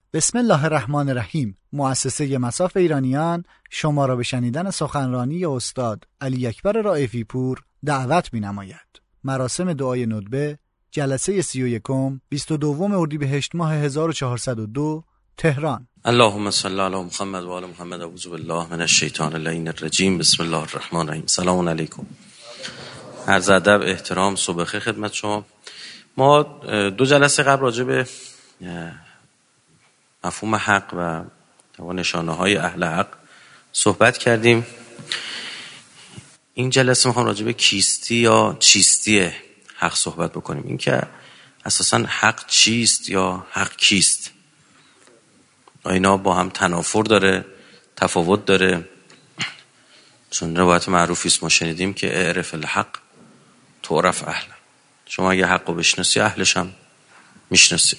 بسم الله الرحمن الرحیم. مؤسسه مصاف ایرانیان شما را به شنیدن سخنرانی استاد علی اکبر رائفی پور دعوت می‌نماید. مراسم دعای ندبه جلسه 31 22 اردیبهشت ماه 1402 تهران. اللهم صل علی محمد و آل محمد. اعوذ بالله من الشیطان اللعین الرجیم. بسم الله الرحمن الرحیم. سلام علیکم. عرض ادب، احترام، صبح بخیر خدمت شما. ما 2 جلسه قبل راجع به مفهوم حق و نشانه‌های اهل حق صحبت کردیم. این جلسه میخوام راجع به کیستی یا چیستی حق صحبت بکنیم. این که اساساً حق چیست یا حق کیست؟ اینا با هم تنافر داره، تفاوت داره. چون روایت معروفی است ما شنیدیم که اعرف الحق تعرف اهل. شما اگه حق رو بشناسی اهلش هم میشناسی.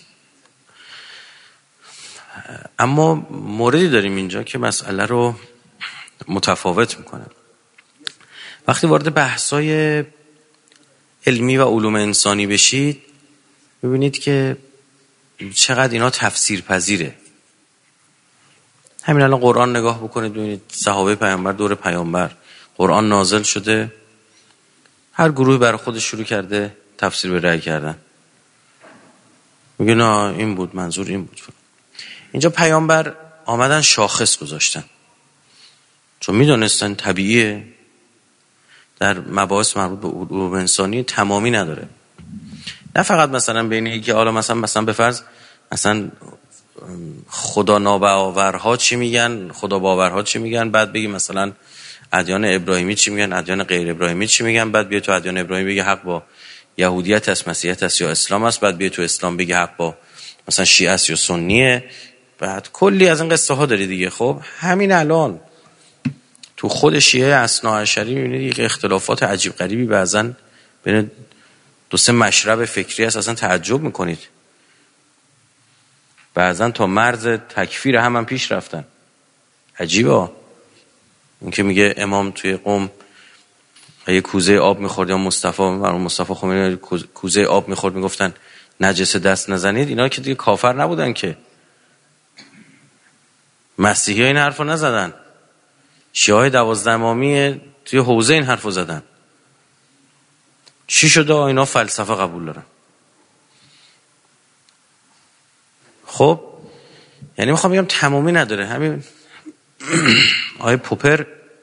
اما موردی داریم اینجا که مسئله رو متفاوت میکنه. وقتی وارد بحثای علمی و علوم انسانی بشید ببینید که چقدر اینا تفسیر پذیره. همین الان قرآن نگاه بکنید ببینید صحابه پیامبر دور پیامبر قرآن نازل شده، هر گروهی برای خودش شروع کرده تفسیر به رأی کردن. میگه نه این بود منظور این بود. اینجا پیامبر آمدن شاخص گذاشتن چون میدونستن طبیعیه در مباحث مربوط به علوم انسانی تمامی نداره. نه فقط مثلا بین یکی حالا مثلا به فرض مثلا خدا ناباورها چی میگن، خدا باورها چی میگن، بعد بگی مثلا ادیان ابراهیمی چی میگن، ادیان غیر ابراهیمی چی میگن، بعد بیا تو ادیان ابراهیمی بگی حق با یهودیت است، مسیحیت است یا اسلام است، بعد بیا تو اسلام بگی حق با مثلا شیعه است یا سنیه. بعد کلی از این قصه ها داری دیگه. خب همین الان تو خود شیعه اثناعشری میبینید یک اختلافات عجیب غریبی بعضن بین 2-3 مشرب فکری هست، اصلا تعجب میکنید. بعضن تا مرز تکفیر هم پیش رفتن. عجیبه. این که میگه امام توی قم یه کوزه آب میخورد یا مصطفی خمینی کوزه آب میخورد میگفتن نجسه دست نزنید. اینا که دیگه کافر نبودن که. مسیحی ها این حرف رو نزدن. شیعه های 12 امامی توی حوزه این حرف رو زدن. چی شده؟ اینا فلسفه قبول دارن. خب یعنی میخوام بگم تمامی نداره. همین آقای پوپر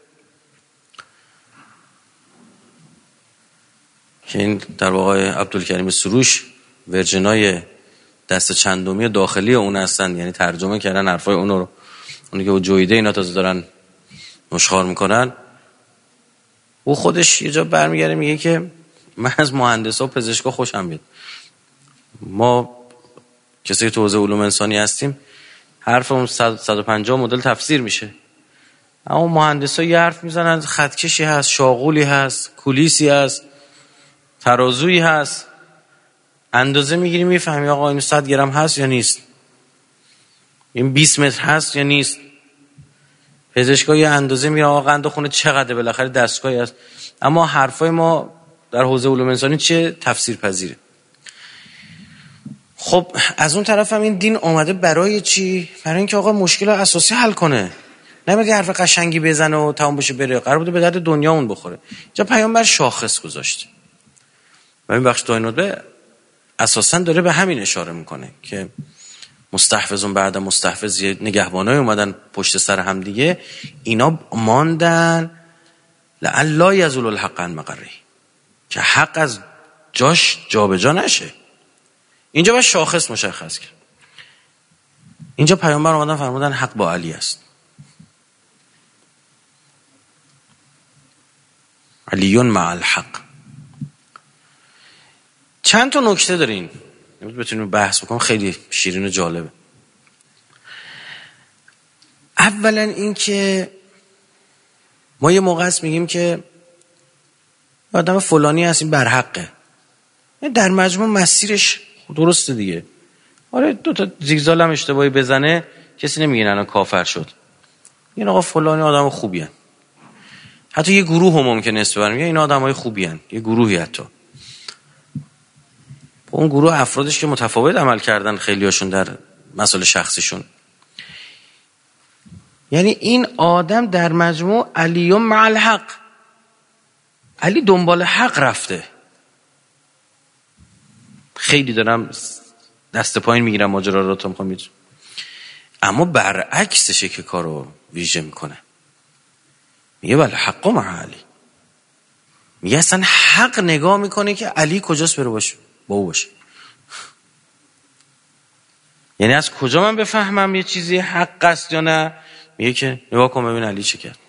که این در واقع عبدالکریم سروش ورژنای دست چندمی داخلی اون هستن، یعنی ترجمه کردن حرفای اونو که جویده اینا تازه دارن نشخوار میکنن. او خودش یه جا برمیگره میگه که من از مهندسا و پزشکا خوشم میاد. ما کسی که تو حوزه علوم انسانی هستیم حرفمون 150 مدل تفسیر میشه، اما مهندسا یه حرف میزنن خطکشی هست، شاغولی هست، کولیسی هست، ترازویی هست، اندازه میگیری میفهمی آقا این 100 گرم هست یا نیست، این 20 متر هست یا نیست. پزشکا یه اندازه میگیرن آقا قند خون چقدره، بالاخره دستگاهی هست. اما حرفای ما در حوزه علوم انسانی چه تفسیر پذیره. خب از اون طرف هم این دین اومده برای چی؟ برای اینکه آقا مشکل اساسی حل کنه، نمیگه حرف قشنگی بزنه و تمام بشه بره. قرار بوده به درد دنیامون بخوره. اینجا پیامبر شاخص گذاشته و این بخش دعای ندبه اساسا داره به همین اشاره میکنه که مستحفظون بعد مستحفظ نگهبانای اومدن پشت سر هم دیگه، اینا ماندن لعلا یزول الحق عن مقره، که حق از جاش جابجا نشه. اینجا باید شاخص مشخص کرد. اینجا پیامبر اومدن فرمودن حق با علی است. علیون مع الحق. چند تا نکته دارین بتونیم بحث بکنم، خیلی شیرین و جالبه. اولا این که ما یه موقع است میگیم که آدم فلانی هست این برحقه، در مجموع مسیرش درسته دیگه. آره 2 تا زیگزال هم اشتباهی بزنه کسی نمیگه نه کافر شد. این آقا فلانی آدم خوبی هن. حتی یه گروه هم ممکنه اسم ببرن میگه این آدمای خوبی هن. یه گروهی حتی اون گروه افرادش که متفاوت عمل کردن، خیلی هاشون در مسئله شخصیشون. یعنی این آدم در مجموع علی مع الحق، علی دنبال حق رفته. خیلی دارم دست پایین میگیرم ماجرا رو تا میخوام، اما برعکسشه که کارو ویژه میکنه. میگه بله حق مع علی، میگه اصلا حق نگاه میکنه که علی کجاست بره باشه با او باشه. یعنی از کجا من بفهمم یه چیزی حق است یا نه؟ میگه که نگاه کن ببین علی چه کرد.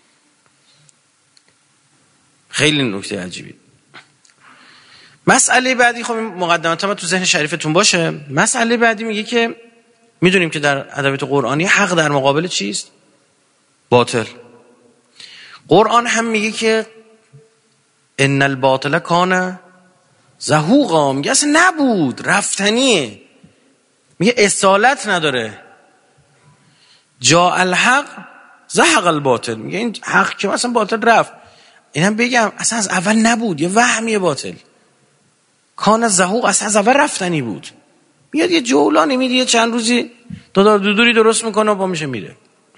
خیلی نکته عجیبی. مسئله بعدی، خب مقدمات ما تو ذهن شریفتون باشه. مسئله بعدی میگه که میدونیم که در ادبیات قرآنی حق در مقابل چیست؟ باطل. قرآن هم میگه که ان الباطل کان زهوقا، میگه اصلا نبود، رفتنیه، میگه اصالت نداره. جاء الحق زهق الباطل، میگه این حق که مثلا باطل رفت. اینم بگم اصلا از اول نبود، یه وهمیه باطل. کان زهوق اصلا از اول رفتنی بود، میاد یه جولانی میده، یه چند روزی دادار دودوری درست میکنه و با میشه میره.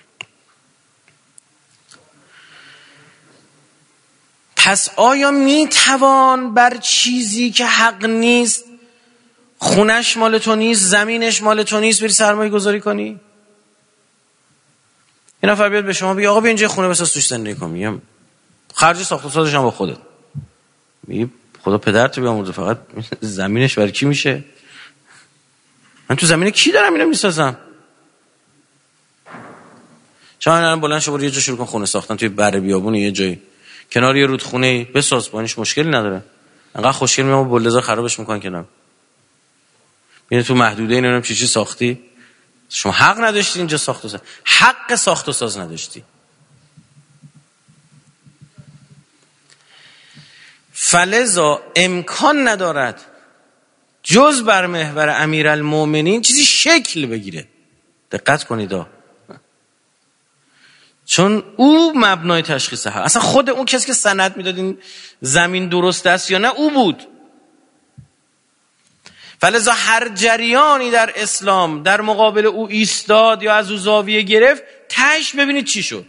پس آیا میتوان بر چیزی که حق نیست، خونش مال تو نیست، زمینش مال تو نیست، بری سرمایه گذاری کنی؟ این نفر بیاد به شما بگه آقا بیا اینجا خونه بساز توش زندگی کن، میگم خرج ساخت و سازش هم با خودت. میگه خدا پدرت بیامرزه، فقط زمینش برای کی میشه؟ من تو زمین کی دارم اینو میسازم؟ چون الان بلند شو برو یه جا شروع کن خونه ساختن توی بر بیابون، یه جایی کنار یه رودخونه بساز، با اینش مشکلی نداره. انقدر خوشگل میام بلدزا خرابش میکنن کنار. میره تو محدوده اینو چی ساختی؟ شما حق نداشتی اینجا ساخت و ساز، حق ساخت و ساز نداشتی. فلذا امکان ندارد جز بر محور امیرالمومنین چیزی شکل بگیره. دقت کنید چون او مبنای تشخیص حق، اصلا خود اون کسی که سند میداد این زمین درست است یا نه او بود. فلذا هر جریانی در اسلام در مقابل او ایستاد یا از او زاویه گرفت، تهش ببینید چی شد.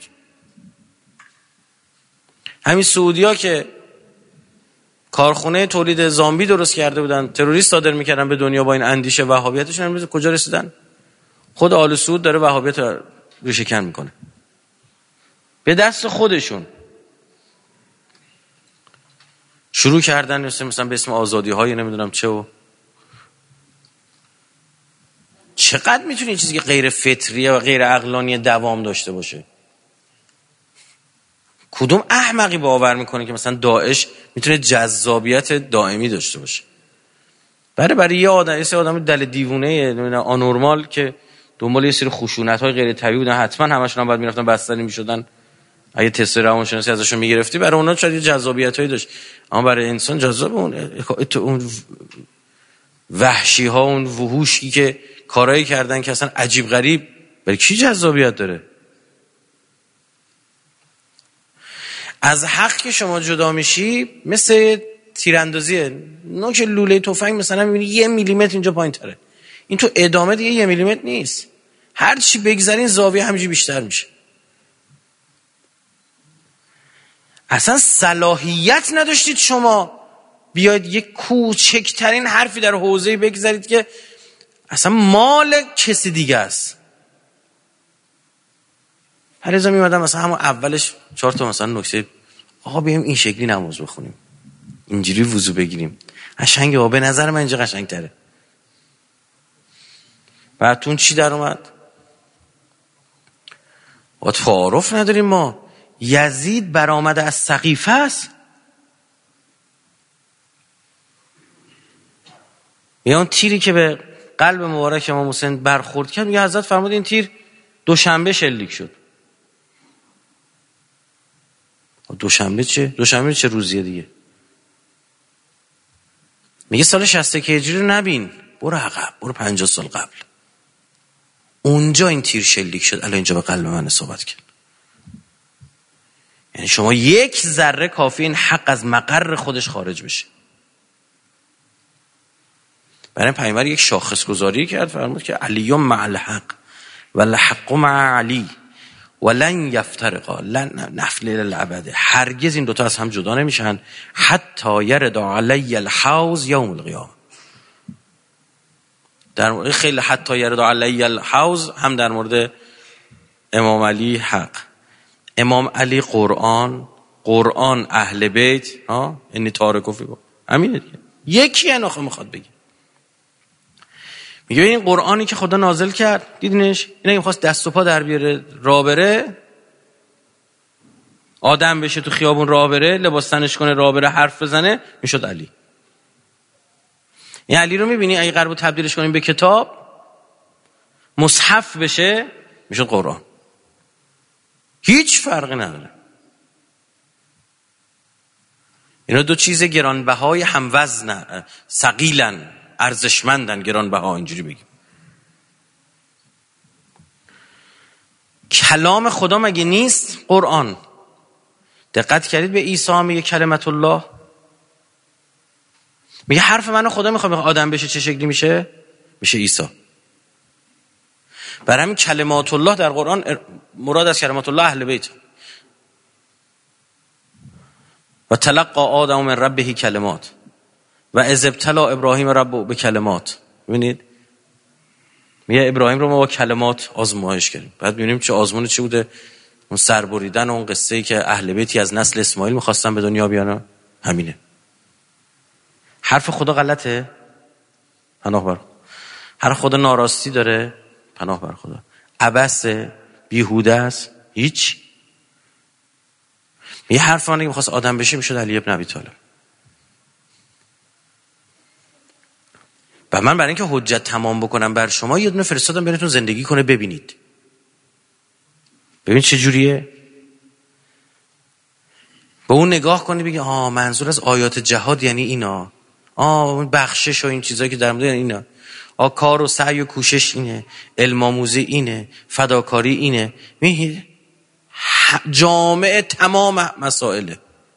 همین سعودیا که کارخونه تولید زامبی درست کرده بودن، تروریست صادر میکردن به دنیا با این اندیشه وهابیتشون، امروز کجا رسیدن؟ خود آل سعود داره وهابیت رو ریشه‌کن میکنه به دست خودشون. شروع کردن مثلا به اسم آزادی های نمیدونم چه و چقدر میتونه چیزی که غیر فطریه و غیر عقلانی دوام داشته باشه؟ کدوم احمقی باور میکنه که مثلا داعش میتونه جذابیت دائمی داشته باشه؟ برای یه آدم دل دیوونه آنورمال که دنبال یه سری خشونت‌های غیر طبیعی بودن، حتما همشون هم بعد میرفتن بستری میشدن، اگه تست روانشناسی ازشون میگرفتی برای اونا شاید یه جذابیتایی داشت، اما برای انسان جذاب اون وحشی ها، اون وحوشی که کارایی کردن که اصلا عجیب غریب، برای کی جذابیت داره؟ از حق که شما جدا میشی مثل تیراندازیه، نوک لوله تفنگ مثلا میبینی 1 میلیمتر اینجا پایین تره، این تو ادامه دیگه 1 میلیمتر نیست، هر چی بگذارین زاویه همینجوری بیشتر میشه. اصلا صلاحیت نداشتید شما بیاید یک کوچکترین حرفی در حوزه‌ای بگذارید که اصلا مال کسی دیگه است. هر از میمدم مثلا همون اولش 4 تا مثلا نکته، آقا بیایم این شکلی نماز بخونیم، اینجوری وضو بگیریم، قشنگه، به نظر من اینجا قشنگ‌تره. بعدتون چی در اومد؟ تعارف نداریم ما. یزید برآمده از سقیفه است. یا اون تیری که به قلب مبارک امام حسین برخورد کرد، میگه حضرت فرمود این تیر دوشنبه شلیک شد. دوشنبه چه؟ دوشنبه چه روزیه دیگه؟ میگه سال 61 هجری رو نبین، برو عقب، برو 50 سال قبل، اونجا این تیر شلیک شد، الان اینجا به قلب من اصابت کرد. یعنی شما 1 ذره کافی این حق از مقر خودش خارج بشه. برای پیامبر یک شاخص گذاری کرد، فرمود که علی مع الحق و الحق مع علی و لن یفترقا لن نفل الابد. هرگز این دوتا از هم جدا نمیشن حتی یرد علی الحوض یوم القیامه. در مورد خیلی حتی یرد علی الحوض هم در مورد امام علی حق، امام علی قرآن اهل بیت اینی تارکو فی همینه دیگه. یکی آخه میخواد بگه، میگه این قرآنی که خدا نازل کرد دیدینش، اینه که میخواست دست و پا در بیاره راه بره، آدم بشه تو خیابون راه بره، لباس تنش کنه راه بره، حرف بزنه، میشد علی. این علی رو میبینی اگه قرار بود تبدیلش کنیم به کتاب مصحف بشه میشد قرآن. هیچ فرقی نداره. اینا دو چیز گرانبهای هموزن، ثقیلن، ارزشمندن، گرانبها، اینجوری بگیم. کلام خدا مگه نیست قرآن؟ دقت کردید به عیسی میگه کلمت الله؟ میگه حرف منو خدا میخواد آدم بشه چه شکلی میشه؟ میشه عیسی. برای همین کلمات الله در قرآن مراد از کلمات الله اهل بیت. و تلقى آدم من ربه کلمات و اذ ابتلی ابراهیم ربه به کلمات. ببینید میگه ابراهیم رو ما با کلمات آزمایش کردیم. بعد ببینیم چه آزمون چی بوده، اون سربریدن و اون قصه‌ای که اهل بیتی از نسل اسماعیل می‌خواستن به دنیا بیان، همینه. حرف خدا غلطه؟ پناه بر هر خدا ناراستی داره؟ پناه بر خدا. عبثه، بیهوده است، هیچ. یه حرف من که می‌خواست آدم بشه میشد علی ابن ابی طالب. و من برای اینکه حجت تمام بکنم بر شما یه دونه فرستادم براتون زندگی کنه ببینید. ببین چه جوریه؟ با اون نگاه کنی بگی منظور از آیات جهاد یعنی اینا. اون بخشش و این چیزایی که در مورد اینا. کار و سعی و کوشش اینه، علم آموزی اینه، فداکاری اینه. می‌بینید جامع تمام مسائله.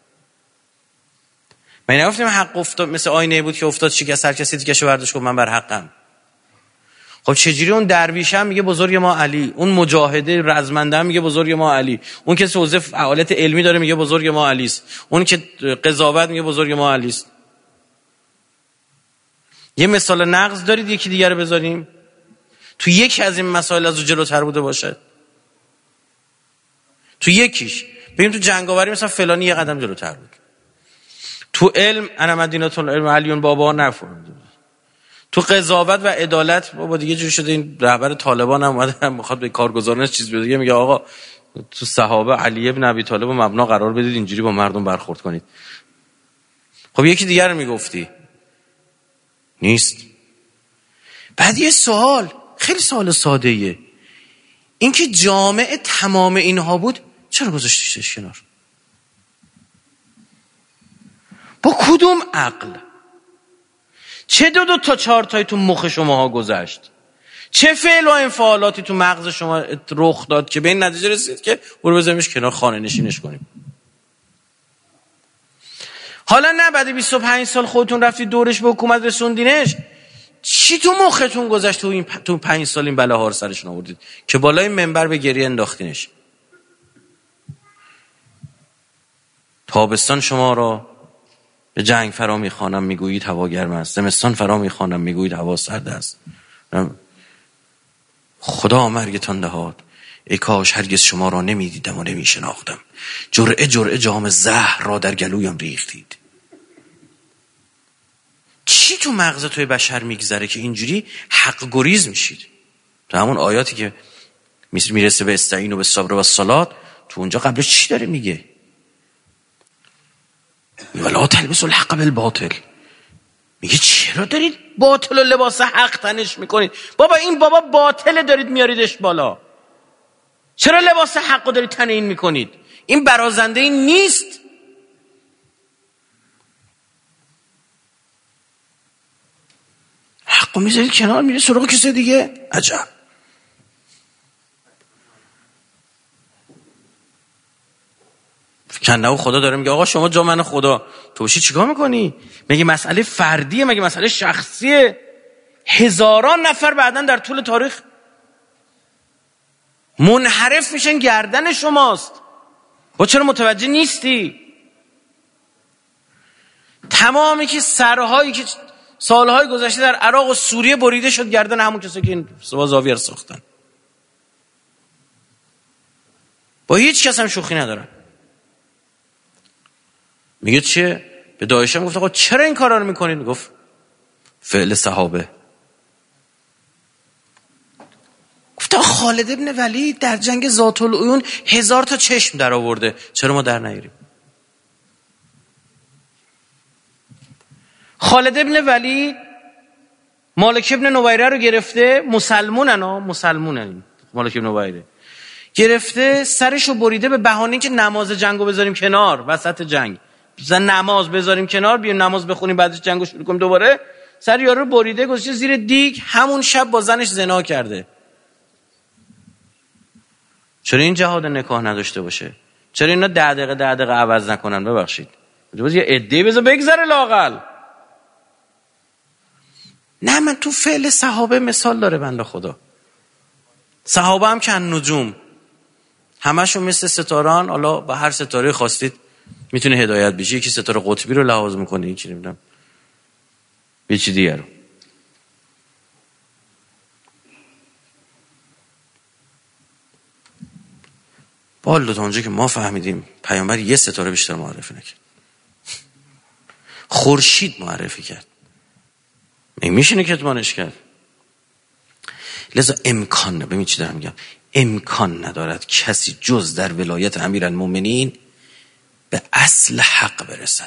من نگفتم حق افتاد مثل آینه بود که افتاد شکست، هر کسی دیگه شو برداشت گفت من بر حقم. خب چجوری اون درویش هم میگه بزرگ ما علی، اون مجاهده رزمنده هم میگه بزرگ ما علی، اون که حوزه فعالیت علمی داره میگه بزرگ ما علی است، اون که قضاوت میگه بزرگ ما علی است. یه مثال نقض دارید یکی دیگه رو بذاریم تو یکی از این مسائل از جلوتر بوده باشه، تو یکیش ببین تو جنگاوری مثلا فلانی یه قدم جلوتر بود، تو علم انا مدینه العلم علیون بابا نفرمود، تو قضاوت و عدالت بابا دیگه جوری شده این رهبر طالبان هم اومده میخواد به کارگزارانش چیز بده دیگه، میگه آقا تو صحابه علی ابن ابی طالب و مبنا قرار بدید اینجوری با مردم برخورد کنید. خب یکی دیگر رو میگفتی نیست. بعد یه سوال خیلی سوال ساده ایه، این که جامع تمام اینها بود چرا گذاشتیش کنار؟ با کدوم عقل؟ چه دو تا چهار تای تو مخ شماها گذشت؟ چه فعل و انفعالاتی تو مغز شما رخ داد که به این نتیجه رسید که برو بذاریمش کنار خانه نشینش کنیم؟ حالا نه بعد 25 سال خودتون رفتید دورش به حکومت رسوندینش، چی تو مختون گذشت تو 5 سال این بلاها رو سرشون آوردید که بالای منبر به گریه انداختینش؟ تابستان شما را به جنگ فرا میخوانم میگویید هوا گرم است، زمستان فرا میخوانم میگویید هوا سرد است. خدا مرگتان دهاد، ای کاش هرگز شما را نمیدیدم و نمیشناختم، جرعه جرعه جام زهر را در گلویم ریختید. چی تو مغز توی بشر میگذره که اینجوری حق گریز میشید؟ تو همون آیاتی که میرسه به استعینوا بالصبر والصلاة، تو اونجا قبلش چی داره میگه؟ ولا تلبسوا الحق بالباطل. میگه چرا دارید باطل و لباس حق تنش میکنید؟ بابا این بابا باطل دارید میاریدش بالا، چرا لباس حق رو دارید تن این میکنید؟ این برازنده این نیست. حق رو میذارید کنار، میره سراغ کسی دیگه. عجب. کنه خدا داره میگه آقا شما جا من خدا توشی چیکار میکنی؟ مگه مسئله فردیه؟ مگه مسئله شخصیه؟ هزاران نفر بعداً در طول تاریخ منحرف میشن گردن شماست. با چرا متوجه نیستی؟ تمامی که سرهایی که سالهای گذشته در عراق و سوریه بریده شد گردن همون کسایی که این زاویه رو ساختن. با هیچ کس هم شوخی ندارن. میگه چیه؟ به داعش هم گفت آقا چرا این کارا رو میکنین؟ گفت فعل صحابه. گفت خالد ابن ولید در جنگ ذات العیون 1000 تا چشم در آورده، چرا ما در نیاریم؟ خالد ابن ولید مالک ابن نویره رو گرفته، مسلمونن مالک ابن نویره گرفته، سرشو بریده به بهانه که نماز جنگو بذاریم کنار، وسط جنگ نماز بذاریم کنار، بیایم نماز بخونیم بعدش جنگو شروع کنیم دوباره. سر یارو بریده گذاشته زیر دیگ، همون شب با زنش زنا کرده. چرا این جهاد نکاح نداشته باشه؟ چرا اینا 10 دقیقه عوض نکنن؟ ببخشید باز یه عده بذار بگذره لاقل. نه، من تو فعل صحابه مثال داره بنده خدا. صحابه هم که نجوم، همشون مثل ستاران، حالا با هر ستاره خواستید میتونه هدایت بشه. یکی ستاره قطبی رو لحاظ میکنه، یکی نمیدونم یه چیز دیگه رو. بالا تا اونجا که ما فهمیدیم پیامبر یه ستاره بیشتر معرفی نکرد، خورشید معرفی کرد، میشه کتمانش کرد. لذا امکان نه، ببین چی دارم میگم، امکان ندارد کسی جز در ولایت امیرالمومنین به اصل حق برسد.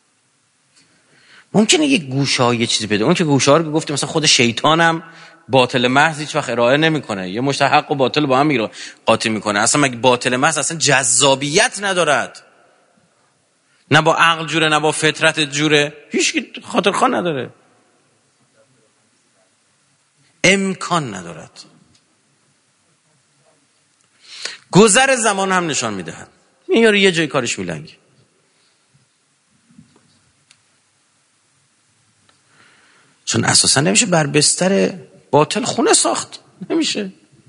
ممکنه یه گوشه یه چیزی بده، اون که گوشه ها رو گفتیم مثلا خود شیطانم باطل محض هیچ وقت ارائه نمیکنه، یه مشت حق و باطل با هم قاطی میکنه. اصلا مگه باطل محض اصلا جذابیت ندارد؟ نه با عقل جوره نه با فطرت جوره، هیچ کی خاطرخواه نداره، امکان ندارد. گذر زمان هم نشان میدهد این یارو یه جای کارش میلنگه. چون اساسا نمیشه بر بستر باطل خونه ساخت، نمیشه،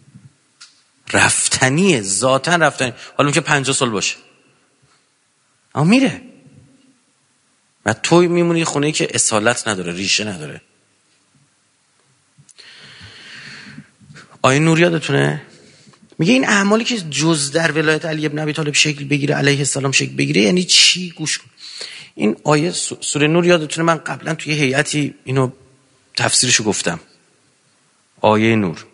رفتنیه، ذاتن رفتنی. حالا که 50 سال باشه اما میره و توی میمونی خونه‌ای که اصالت نداره، ریشه نداره. آیه نور یادتونه میگه این اعمالی که جز در ولایت علی ابن ابی طالب شکل بگیره علیه السلام شکل بگیره یعنی چی؟ گوش کن. این آیه سوره نور یادتونه من قبلا توی هیئتی اینو تفسیرشو گفتم، آیه نور.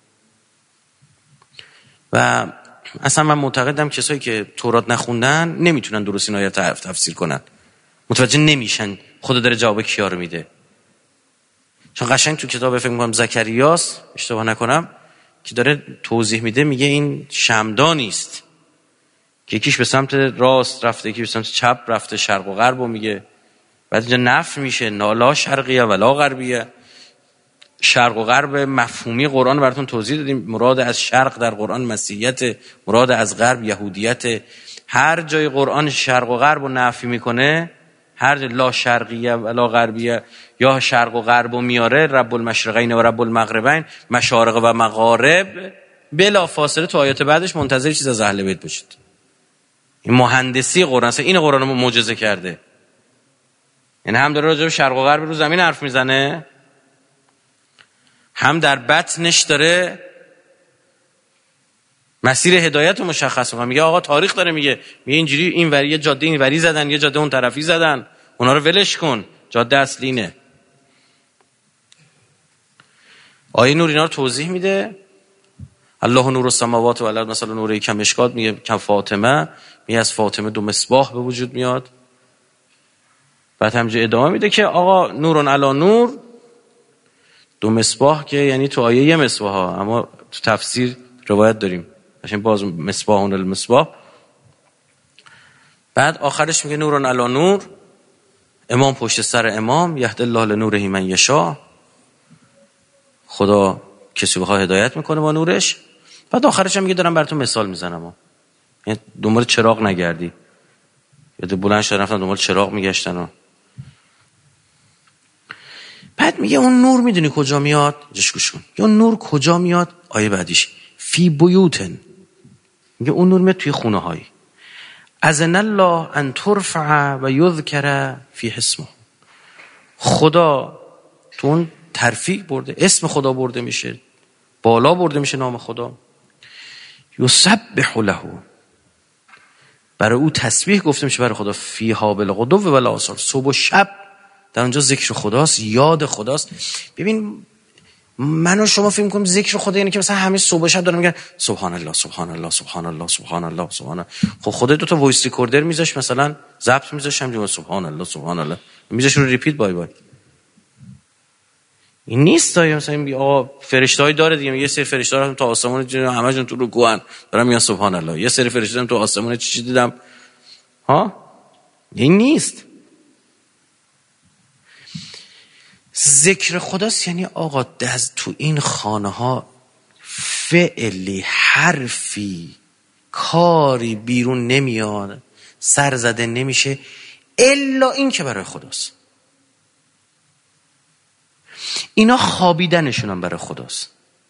و اصلا من معتقدم کسایی که تورات نخوندن نمیتونن درست این آیه تفسیر کنن، متوجه نمیشن خدا داره جواب کیا رو میده. چون قشنگ تو کتاب فکر می‌کنم زکریاس اشتباه نکنم که داره توضیح میده، میگه این شمعدانی است که یکیش به سمت راست رفته یکی به سمت چپ رفته، شرق و غرب رو میگه. بعد اینجا نفی میشه، لا شرقیه ولا غربیه. شرق و غرب مفهومی قرآن براتون توضیح دادیم. مراد از شرق در قرآن مسیحیت، مراد از غرب یهودیت. هر جای قرآن شرق و غرب رو نفی میکنه، هر جای لا شرقیه ولا غربیه یا شرق و غرب رو میاره، رب المشرقین و رب المغربین، مشارق و مغارب، بلا فاصله تو آیات بعدش منتظر چیز از اهل بیت باشید. این مهندسی قرآن، این قرآن رو معجزه کرده. یعنی هم داره راجع به شرق و غرب رو زمین حرف میزنه، هم در بطنش داره مسیر هدایت رو مشخص میکنه. میگه آقا تاریخ داره، میگه اینجوری این وری یه جاده این وری زدن، یه جاده اون طرفی زدن، اونا رو ولش کن، جاده اصلی اینه. آیه نور اینا رو توضیح میده. الله نور السماوات و الارض مثل نور کمشکات، میگه که فاطمه، میگه از فاطمه 2 مصباح به وجود میاد. بعد همینجا ادامه میده که آقا نورون علی نور، 2 مصباح که یعنی تو آیه 1 مصباح ها، اما تو تفسیر روایت داریم عشان باز مصباحون المصباح. بعد آخرش میگه نورون علی نور، امام پشت سر امام، یهد الله لنوره من یشاء، خدا کسی بخواد هدایت میکنه با نورش. بعد آخرش هم میگه دارم براتون مثال میزنم، یعنی دنبال چراغ نگردی. یاد بلند شدن رفتن دنبال چراغ میگشتن. بعد میگه اون نور میدونی کجا میاد؟ جش گوش کن. اون نور کجا میاد؟ آیه بعدیش فی بیوتن، میگه اون نور میاد توی خونه هایی. اذن الله ان ترفع و یذکر فی اسمه، خدا تو اون ترفیع برده، اسم خدا برده میشه، بالا برده میشه نام خدا. یسبح له، برای او تسبیح گفته میشه برای خدا، فیها بالغدو و بالآصال، صبح و شب در اونجا ذکر خداست، یاد خداست. ببین من و شما فکر می‌کنیم ذکر خدا یعنی که مثلا همه صبح و شب دارن میگن سبحان الله سبحان الله سبحان الله سبحان الله سبحان الله. خب خدا دو تا وایس ریکوردر میذاش، مثلا ضبط میذاش، همینجوری سبحان الله سبحان الله میذاش رو ریپیت بای بای. این نیست. تا مثلا میگه آقا فرشته‌ای داره دیگه، یه سری فرشته ها تو آسمون همشون تو رو گوان دارن میگن سبحان الله، یه سری فرشته هم تو آسمون چی دیدم ها. این نیست. ذکر خداست یعنی آقا تو این خانه ها فعلی، حرفی، کاری بیرون نمیاد، سر زده نمیشه الا این که برای خداست. اینا خوابیدنشون هم برای خداست.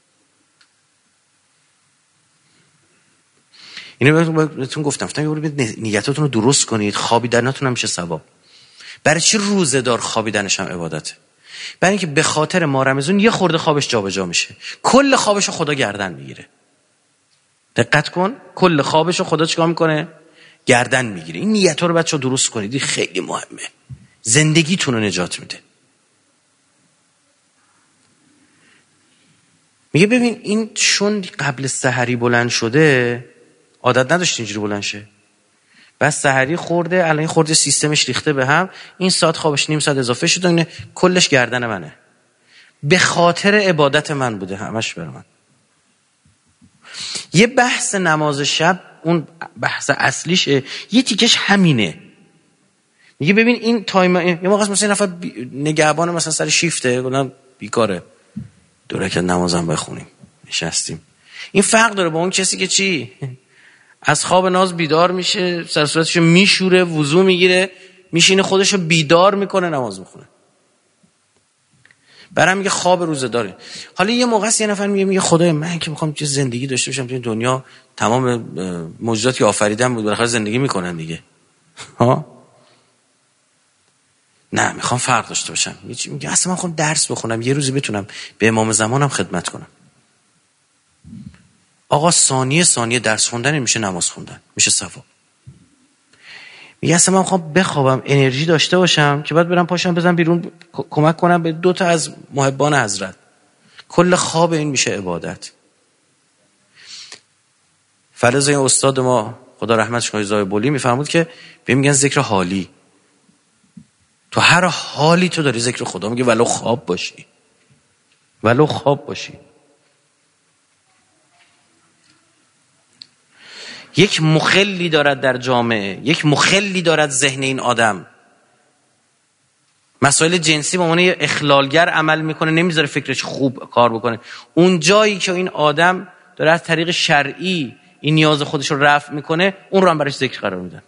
اینو بهتون گفتم نیتاتون رو درست کنید، خوابیدناتون هم میشه ثواب. برای چی روزه دار خوابیدنش هم عبادته؟ برای اینکه به خاطر ماه رمضان یه خورده خوابش جابجا میشه، کل خوابش رو خدا گردن میگیره. دقت کن، کل خوابش رو خدا چیکار میکنه؟ گردن میگیره. این نیت‌ها رو بچه‌ها درست کنید، این خیلی مهمه، زندگیتون رو نجات میده. میگه ببین این چون قبل سحری بلند شده، عادت نداشت اینجوری بلند شه، بس سحری خورده، الان خورده سیستمش ریخته به هم، این ساعت خوابش نیم ساعت اضافه شده، اینه کلش گردن منه، به خاطر عبادت من بوده، همش برای من. یه بحث نماز شب، اون بحث اصلیشه، یه تیکش همینه. میگه ببین این تایم، یه موقع مثلا نفر نگهبان مثلا سر شیفته، گفتم بیکاره، دو رکعت نمازم بخونیم، نشستیم. این فرق داره با اون کسی که چی؟ از خواب ناز بیدار میشه، سر صورتشو میشوره، وضو میگیره، میشینه خودشو بیدار میکنه، نماز میخونه. برام میگه خواب روزه داره. حالا یه موقع یه نفر میگه خدای من که میخوام چه زندگی داشته باشم تو این دنیا، تمام موجوداتی که آفریدم بود بالاخره زندگی میکنن دیگه، ها؟ نه، میخوام فرق داشته باشم. میگه اصلا من میخوام درس بخونم، یه روزی بتونم به امام زمانم خدمت کنم. آقا ثانیه درس خوندن میشه نماز خوندن، میشه ثواب. میگه اصلا من میخوام بخوابم، انرژی داشته باشم که بعد برم پاشم بزنم بیرون کمک کنم به 2 تا از محبان حضرت. کل خواب این میشه عبادت. فلزای استاد ما خدا رحمتش کنه زای بولی میفهمود که به میگن ذکر حالی. تو هر حالی تو داری ذکر خدا، میگه ولو خواب باشی، ولو خواب باشی. یک مخلی دارد در جامعه، یک مخلی دارد ذهن این آدم. مسائل جنسی به عنوان یه اخلالگر عمل میکنه، نمیذاره فکرش خوب کار بکنه. اون جایی که این آدم داره از طریق شرعی این نیاز خودش رو رفع میکنه، اون رو هم برایش ذکر قرار میدن.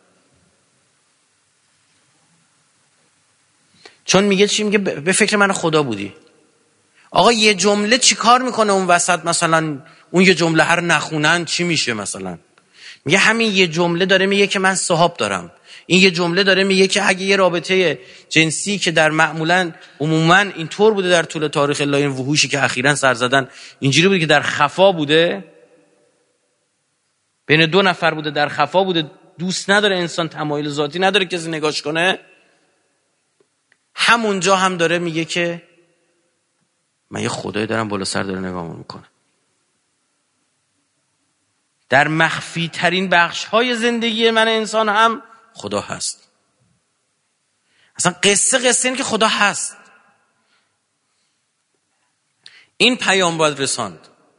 چون میگه چی؟ میگه به فکر من خدا بودی. آقا یه جمله چی کار میکنه اون وسط؟ مثلا اون یه جمله هر نخونن چی میشه؟ مثلا میگه همین یه جمله داره میگه که من صحاب دارم. این یه جمله داره میگه که اگه یه رابطه جنسی که در معمولاً عموماً اینطور بوده در طول تاریخ الله، این وحوشی که اخیراً سر زدن اینجوری بوده که در خفا بوده، بین 2 نفر بوده، در خفا بوده، دوست نداره انسان، تمایل ذاتی نداره کسی نگاش کنه، همونجا هم داره میگه که من یه خدایی دارم بالا سر داره نگاه میکنه. در مخفی ترین بخش های زندگی من انسان هم خدا هست. اصلا قصه این که خدا هست. این پیام باید رساند.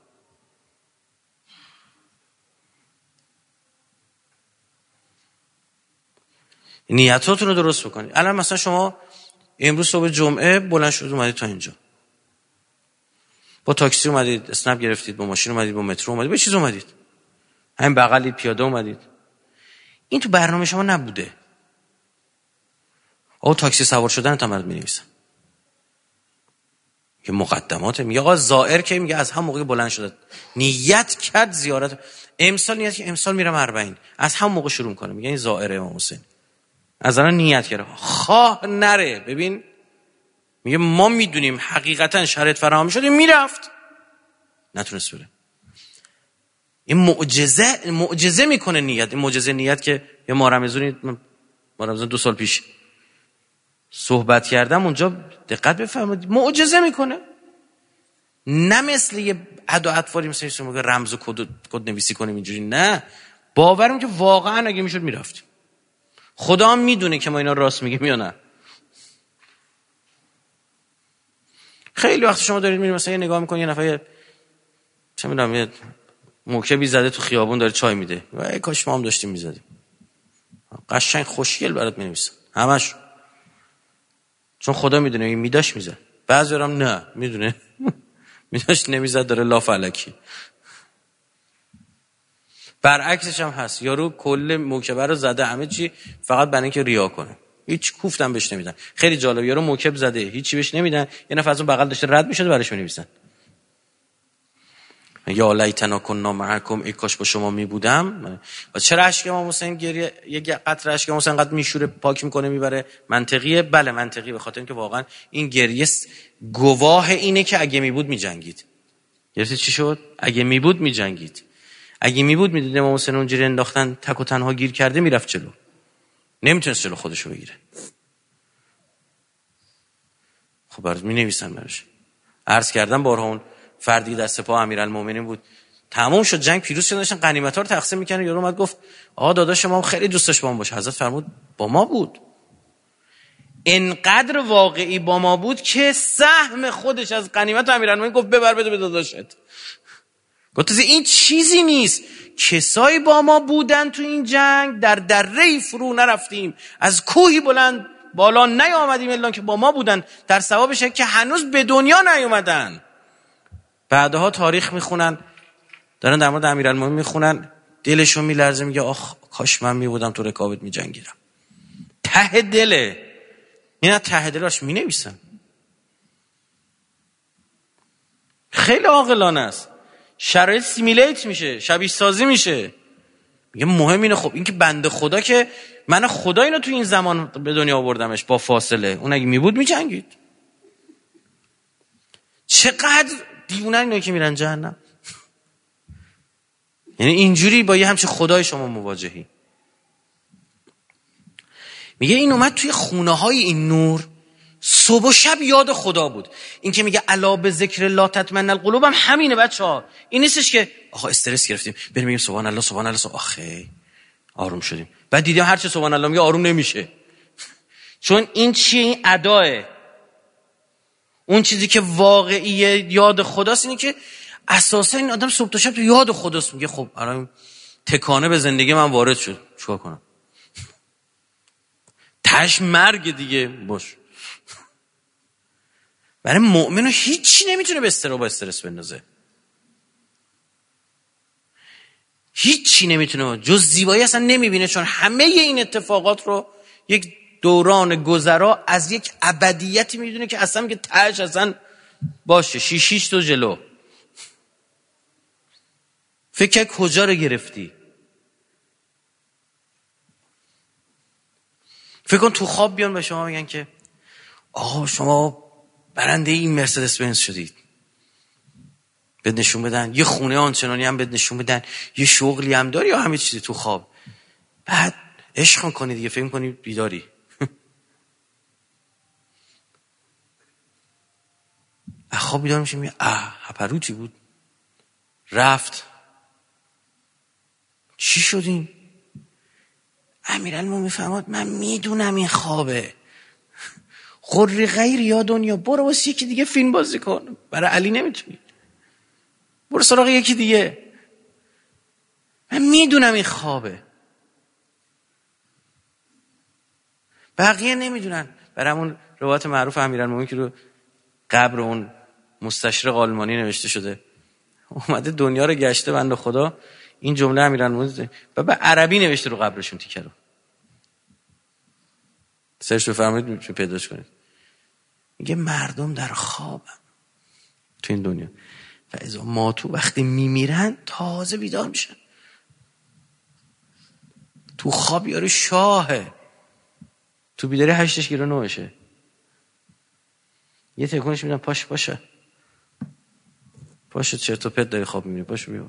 نیتاتون رو درست بکنید. الان مثلا شما امروز صبح جمعه بلند شدید اومدید تا اینجا، با تاکسی اومدید، اسنپ گرفتید، با ماشین اومدید، با مترو اومدید، با چیز اومدید، همین بغلی پیاده اومدید. این تو برنامه شما نبوده. آقا تاکسی سوار شدن تا برات می‌نویسم. که مقدمات میگه آقا زائر که میگه از هم موقع بلند شده نیت کرد زیارت، امسال نیت که امسال میرم 40، از هم موقع شروع کنه میگه این زائر امام حسین از الان نیت کرده خواه نره. ببین میگه ما میدونیم حقیقتا شرایط فراهم شده میرفت نتونست بره. این معجزه میکنه نیت. این معجزه نیت که یه مارمزونی 2 سال پیش صحبت کردم اونجا دقت بفرمایید معجزه میکنه، نه مثل یه ادا اطفالی مثل که رمز و کد نویسی کنیم اینجوری، نه باورم که واقعا اگه میشد میرفتیم. خدا هم میدونه که ما اینا راست میگیم یا نه. خیلی وقت شما دارید میرید مثلا یه نگاه میکنید یه نفر چه میدونم یه موکبی زده تو خیابون داره چای میده، وای کاش ما هم داشتیم میزدیم، قشنگ خوشگل برات مینویسن همش، چون خدا میدونه این میداش میزد. بعضی‌ها هم نه میدونه میداش نمیزد داره لاف الکی. برعکسش هم هست، یارو کل موکبه رو زده همه چی فقط برای اینکه ریا کنه، هیچ کوفتم بهش نمیدن. خیلی جالب، یارو موکب زده هیچی بهش نمیدن، یه نفر از اون بغل داشته رد میشد براش مینویسن یا لیتنا کنا معکم، ای کاش با شما می بودم. و چرا اشک امام حسین گریه یه قطره اشک امام حسین قد میشوره پاک میکنه میبره؟ منطقیه؟ بله منطقی، به خاطر اینکه واقعا این گریه گواه اینه که اگه می بود میجنگید. گرفتی چی شد؟ اگه می بود میجنگید. اگه می بود میدید امام حسین اونجوری انداختن تک و تنها گیر کرده میرفت جلو، نمیتونست جلو خودشو بگیره. خب برات مینویسن براش. عرض کردم بارها اون فردی دست پا امیرالمومنین بود، تمام شد جنگ پیروز شد، داشتن غنیمت‌ها رو تقسیم می‌کردن، یارو اومد گفت آقا داداش ما خیلی دوست داشت با ما باشه. حضرت فرمود با ما بود، اینقدر واقعی با ما بود که سهم خودش از غنیمت امیرالمومنین گفت ببر بده به داداشت. گفت این چیزی نیست، کسایی با ما بودن تو این جنگ در دره‌ای فرو نرفتیم، از کوهی بلند بالا نیامدیم الا که با ما بودن، در ثوابش که هنوز به دنیا نیومدن. بعدها تاریخ میخونن، دارن در مورد امیرالمومنین میخونن، دلشون میلرزه، میگه آخ کاش من میبودم تو رکابت میجنگیدم. ته دله، اینا ته دلش مینویسن. خیلی عاقلانه است. شرایط سیمیلیت میشه، شبیه سازی میشه. میگه مهم اینه خب این که بنده خدا که من خدا اینو تو این زمان به دنیا آوردمش با فاصله، اون اگه میبود میجنگید. چقدر دیوونه اینو که میرن جهنم. یعنی اینجوری با یه همچین خدای شما مواجهی. میگه این اومد توی خونه های این نور صبح و شب یاد خدا بود. این که میگه الا به ذکر الله تطمئن القلوب هم همینه بچه‌ها. این نیستش که آخه استرس گرفتیم بریم میگیم سبحان الله سبحان الله آخه آروم شدیم، بعد دیدیم هر چه سبحان الله میگه آروم نمیشه. چون این چیه؟ این اداه. اون چیزی که واقعیه یاد خداست اینه که اساسا این آدم صبح تا شب تو یاد خداست. میگه خب الان تکانه به زندگی من وارد شد چیکار کنم؟ تاش مرگ دیگه باش. برای مؤمنو هیچی نمیتونه به استرس بندازه، هیچی نمیتونه جز زیبایی اصلا نمیبینه، چون همه این اتفاقات رو یک دوران گذرا از یک ابدیتی میدونه که اصلا میگه تاش اصلا باشه شیشیش تو جلو. فکر کجا رو گرفتی؟ فکر کن تو خواب بیان به شما میگن که آقا شما برنده این مرسدس بنز شدید، بهت نشون بدن یه خونه آنچنانی هم بهت نشون بدن، یه شغلی هم داری یا همه چیزی تو خواب، بعد عشق کنی دیگه، فکر کنی بیداری. خواب بیدار میشه میگه هپروتی بود رفت، چی شدیم؟ امیرالمومنین فرمود من میدونم این خوابه، قری غیر یا دنیا، برو واسه یکی دیگه فیلم بازی کن، برای علی نمیتونی، برو سراغ یکی دیگه، من میدونم این خوابه. بقیه نمیدونن. برای همون روایت معروف امیرالمومنین که رو قبر اون مستشرق آلمانی نوشته شده، اومده دنیا رو گشته بنده خدا، این جمله امیرالمومنین و به عربی نوشته رو قبرشون تیکه رو، سرچ بفرمایید پیداش کنید. میگه مردم در خوابن، تو این دنیا. و اذا ماتوا وقتی میمیرن تازه بیدار میشن. تو خواب یارو شاهه، تو بیداری 8 کیلو 9شه. یه تکونش میدن پاشه چرت و پرت داری خواب میبینی، پاشو بیار.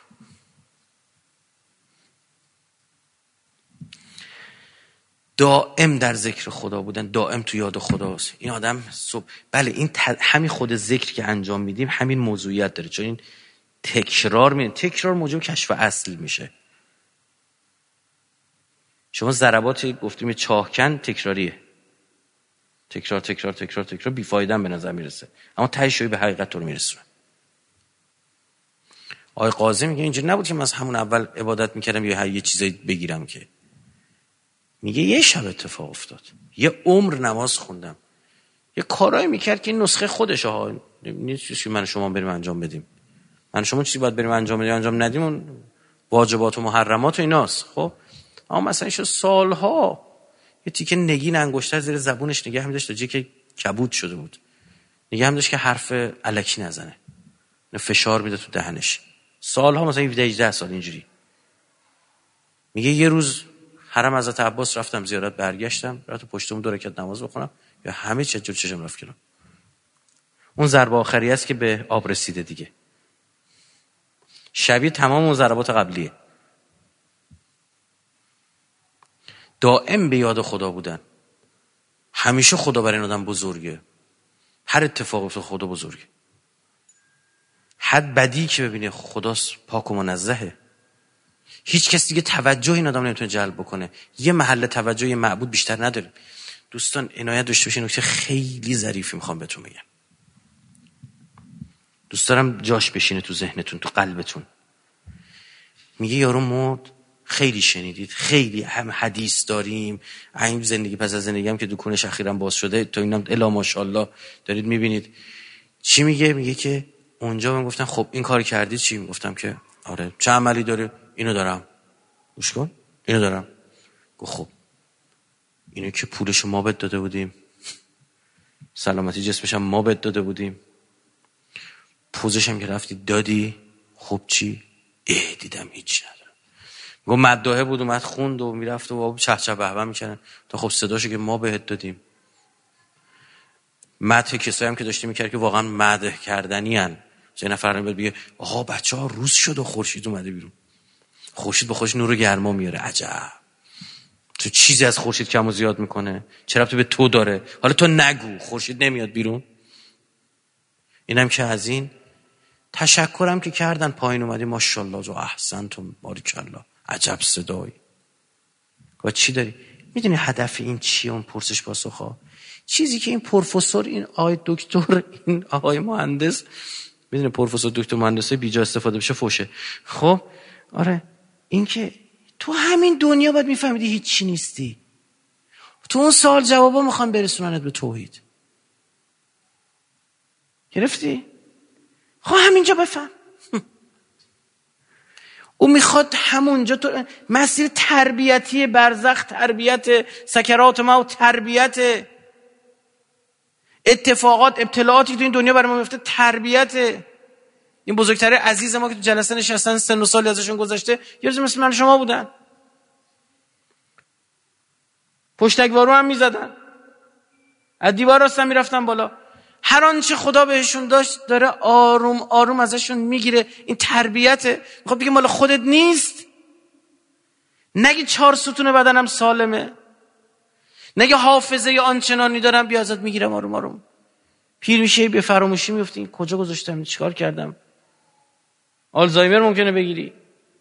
دائم در ذکر خدا بودن، دائم تو یاد خداست. این آدم بله این همین خود ذکر که انجام میدیم همین موضوعیت داره، چون این تکرار موجب کشف اصل میشه. شما ضربات گفتیم چاهکن تکراریه، تکرار بیفایده هم به نظر میرسه، اما تهش به حقیقت رو میرسونه. آقای قاضی میگه اینجوری نبود که من از همون اول عبادت میکردم یه چیزایی بگیرم، که میگه یه شب اتفاق افتاد، یه عمر نماز خوندم، یه کارایی میکرد که این نسخه خودشه ها، نیست چیزی من شما بریم انجام بدیم. من شما چیزی باید بریم انجام بدیم، انجام ندیم اون واجبات و محرمات و ایناست. خب اما مثلا شو سالها یه تیکه نگین انگشتر زیر زبونش نگه می‌داشت تا جایی که کبود شده بود، نگه می‌داشت که حرف الکی نزنه، فشار میده تو دهنش. سالها مثلا 18 سال اینجوری. میگه یه روز حرم حضرت عباس رفتم زیارت، برگشتم رفتم پشتم 2 رکعت نماز بخونم، یا همه چی جلو چشم رفت کنم. اون ضربه آخری است که به آب رسیده دیگه، شبیه تمام اون ضربات قبلیه. دائم به یاد خدا بودن، همیشه خدا برای این آدم بزرگه، هر اتفاقی تو خدا بزرگه. حد بدی که ببینه خداست پاک و منزهه، هیچ کس دیگه توجه این آدم نمیتونه جلب بکنه، یه محل توجه یه معبود بیشتر نداره. دوستان عنایت داشته باشین، نکته خیلی ظریفی میخوام بهتون بگم، دوست دارم جاش بشینه تو ذهنتون، تو قلبتون. میگه یارو مرد، خیلی شنیدید، خیلی هم حدیث داریم، این زندگی پس از زندگی هم که دکونش اخیراً باز شده تو اینم الا ماشاءالله دارید میبینید. چی میگه؟ میگه که اونجا من گفتم خب این کار کردید چی؟ گفتم که آره. چه عملی داره؟ اینو دارم. گوش کن، اینو دارم. گفت خب اینو که پولش ما بهت داده بودیم، سلامتی جسمش هم ما بهت داده بودیم، پوزش هم که رفتی دادی، خب چی؟ دیدم هیچ ندارم. گفت مداحه بود اومد خوند و میرفت و چه بهبه میکنن تا خب صداشو که ما بهت دادیم. مدح کسایی هم که داشته میکرد که واقعا مدح کردنی ان. یه نفر میاد بگه آها بچه‌ها روز شد و خورشید اومده بیرون، خورشید به خودش نور و گرما میاره. عجب، تو چیزی از خورشید کم و زیاد میکنه؟ چرا ربطی به تو داره؟ حالا تو نگو خورشید نمیاد بیرون. اینم که از این. تشکرم که کردن پایین اومدی، ماشاءالله و احسنتم بارکالله، عجب صدایی. گفت چی داری؟ میدونی هدف این چیه؟ اون پرسش پاسخا چیزی که این پروفسور، این آقای دکتر، این آقای مهندس، میدونی پروفسور دکتر مهندسه بیجا استفاده بشه فوشه. خب آره، این که تو همین دنیا باید میفهمیدی هیچ چی نیستی، تو اون سوال جوابا میخوام برسوننت به توحید. گرفتی؟ خب همینجا بفهم. او میخواد همونجا تو مسیر تربیتی برزخ، تربیت سکرات موت، تربیت اتفاقات ابتلاعاتی که تو این دنیا برای ما میفته، تربیت این بزرگتره عزیز ما که تو جلسه نشستن، سن و سالی ازشون گذشته، یه روز مثل من شما بودن، پشتکوارو هم میزدن، از دیوار راستن میرفتن بالا، هر آنچه خدا بهشون داشت داره آروم آروم ازشون میگیره. این تربیته. خب بگی مال خودت نیست، نگی 4 ستون بدنم سالمه، نگی حافظه آنچنانی دارم، بیا ازت میگیرم آروم آروم. پیر میشه به فراموشی میفتی، این کجا گذاشتم، چیکار کردم، آلزایمر ممکنه بگیری.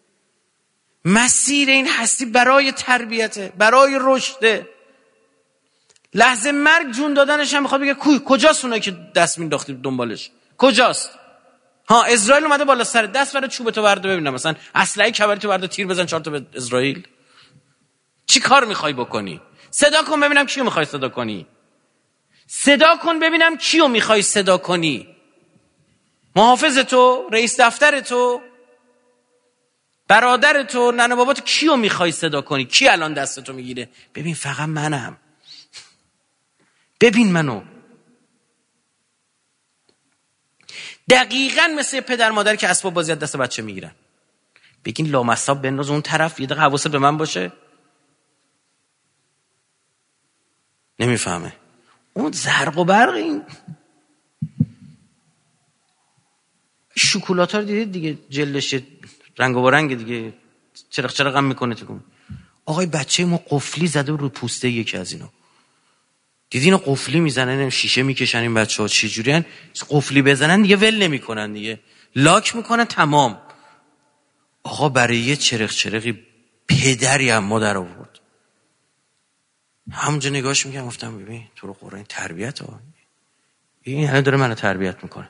مسیر این هستی برای تربیته، برای رشده. لحظه مرگ جون دادنش هم میخواد بگه کجاست اونایی که دست مینداختی دنبالش، کجاست؟ ها اسرائیل اومده بالا سر دست برای چوبتو برده، ببینم مثلا اسلحه کبریتو برده، تیر بزن 4 تا به اسرائیل. چی کار میخوای بکنی؟ صدا کن ببینم کیو میخوای صدا کنی، صدا کن ببینم کیو میخوای صدا کنی. محافظ تو، رئیس دفتر تو، برادر تو، ننه بابات، کیو میخوای صدا کنی؟ کی الان دستتو میگیره؟ ببین فقط منم، ببین منو. دقیقاً مثل پدر مادر که اسباب بازی از دست بچه میگیرن. بگین لامصب بنداز اون طرف، یه دقیقه حواست به من باشه. نمیفهمه. اون زرق و برق این شکلات ها رو دیدید دیگه، جلدش رنگ و رنگ دیگه، چرق هم میکنه تکون. آقای بچه ما قفلی زده رو پوسته یکی از اینا. دیدین قفلی میزنن، شیشه میکشن این بچه‌ها چه جوریان، قفلی بزنن دیگه ول نمیکنن دیگه، لاک میکنن تمام. آقا برای یه چرقی پدری هم ما در آورد. همونجا نگاهش میکنم گفتم ببین تو رو قرآن تربیت ها، این الان داره منو تربیت میکنه.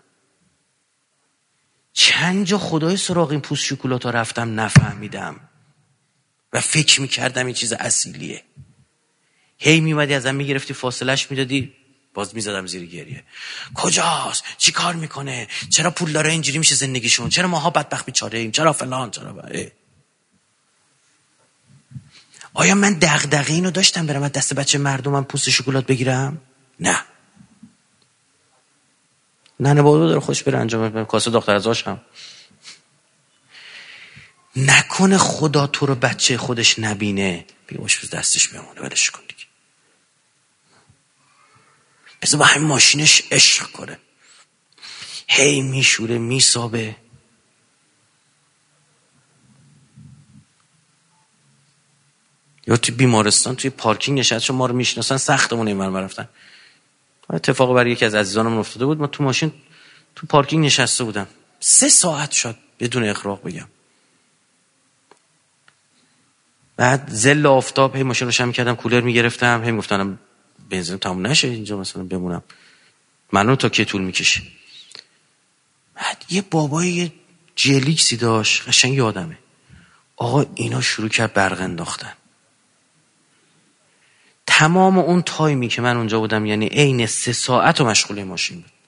چند جا خدای سراغ این پوست شکلاتا رفتم نفهمیدم و فکر میکردم این چیز اصیلیه. هی میومدی ازم میگرفتی فاصلش میدادی، باز میزدم زیر گریه. کجاست؟ چی کار میکنه؟ چرا پول داره اینجوری میشه زندگیشون؟ چرا ماها بدبخت بیچاره ایم؟ چرا فلان؟ چرا آیا من دغدغه اینو داشتم برم از دست بچه مردمم پوست شکلات بگیرم؟ نه. ننه بابا داره خوش بره انجام کاسه دختر ازاشم. نکنه خدا تو رو بچه خودش نبینه بیوش به دستش بمونه، ولش کن دیگه. بذار با همین ماشینش عشق کنه، هی میشوره میسابه. یا توی بیمارستان توی پارکینگ نشست، چون ما رو میشناسن سختمون این ور رفتن. اتفاق برای یکی از عزیزانم افتاده بود، ما تو ماشین تو پارکینگ نشسته بودم 3 ساعت شد بدون اغراق بگم. بعد زل آفتاب هی ماشین روشن می‌کردم، کولر می‌گرفتم، هی میگفتم بنزین تموم نشه اینجا مثلا بمونم، منو تا کی طول می‌کشه. بعد یه بابای یه جلیکسی داشت قشنگ یادمه، آقا اینا شروع کرد برق انداختن. تمام اون تایمی که من اونجا بودم یعنی عین 3 ساعت و مشغول ماشین بود.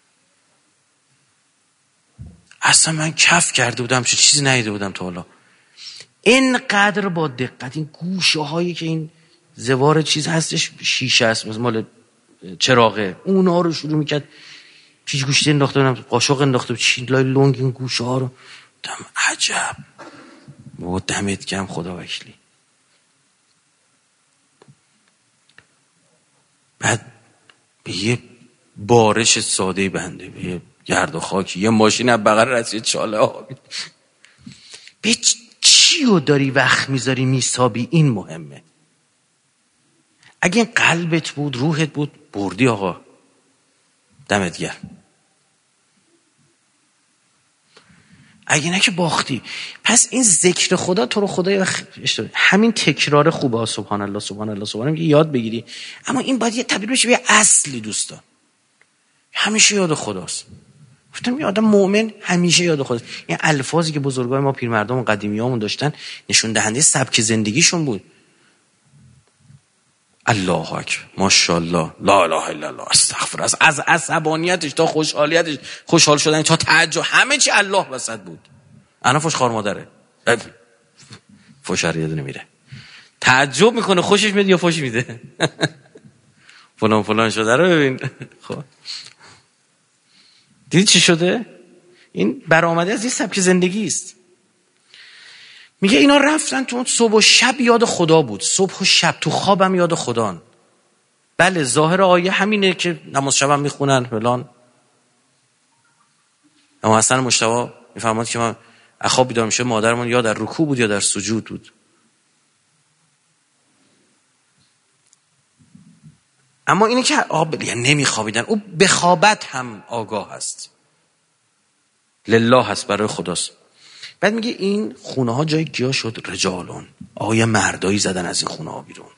اصلا من کف کرده بودم، چه چیزی ندیده بودم تا حالا. اینقدر با دقت این گوشه هایی که این زوار چیز هستش شیشه است مثلا مال چراغه، اونا رو شروع میکرد پیچ گوشتی انداخته بودم، قاشق انداخته بود، چیلای لنگ این گوشه ها رو. دم عجب بابا، دمت گرم خدا وکیلی. بعد به یه بارش ساده بنده، به یه گرد و خاکی، یه ماشین از بغل رسید چاله آبی. به چیو داری وقت میذاری میسابی؟ این مهمه. اگه این قلبت بود روحت بود بردی آقا، دمت گرم. اگه نه که باختی. پس این ذکر خدا تو رو خدای همین تکرار خوبه، سبحان الله سبحان الله سبحان الله یاد بگیری، اما این باید یه تبدیل بشه به اصلی. دوستان همیشه یاد خداست. گفتم یه آدم مؤمن همیشه یاد خداست. این الفاظی که بزرگای ما پیرمردم و قدیمیامون داشتن نشون دهنده سبک زندگیشون بود. الله اکبر، ماشاءالله، لا اله الا الله، استغفر. از عصبانیتش تا خوشحالیتش، خوشحال شدن تا تعجب، همه چی الله وسط بود. انا فوش خار مادره، فوش یاد نمیره، تعجب میکنه خوشش میاد یا فوش میده. فلان فلان شده رو ببین. خب دیدی چی شده؟ این برآمده از این سبک زندگی است. میگه اینا رفتن تو صبح و شب یاد خدا بود، صبح و شب تو خوابم یاد خدان. بله ظاهر آیه همینه که نماز شب هم میخونن فلان، اما حسن مجتبی میفهمد که من خواب بیدار میشه مادرمون یا در رکوع بود یا در سجود بود. اما اینه که یعنی نمیخوابیدن، او بخوابت هم آگاه هست، لله هست، برای خداست. بعد میگه این خونه ها جای گیا شد رجالون، آقای مردایی زدن از این خونه ها بیرون.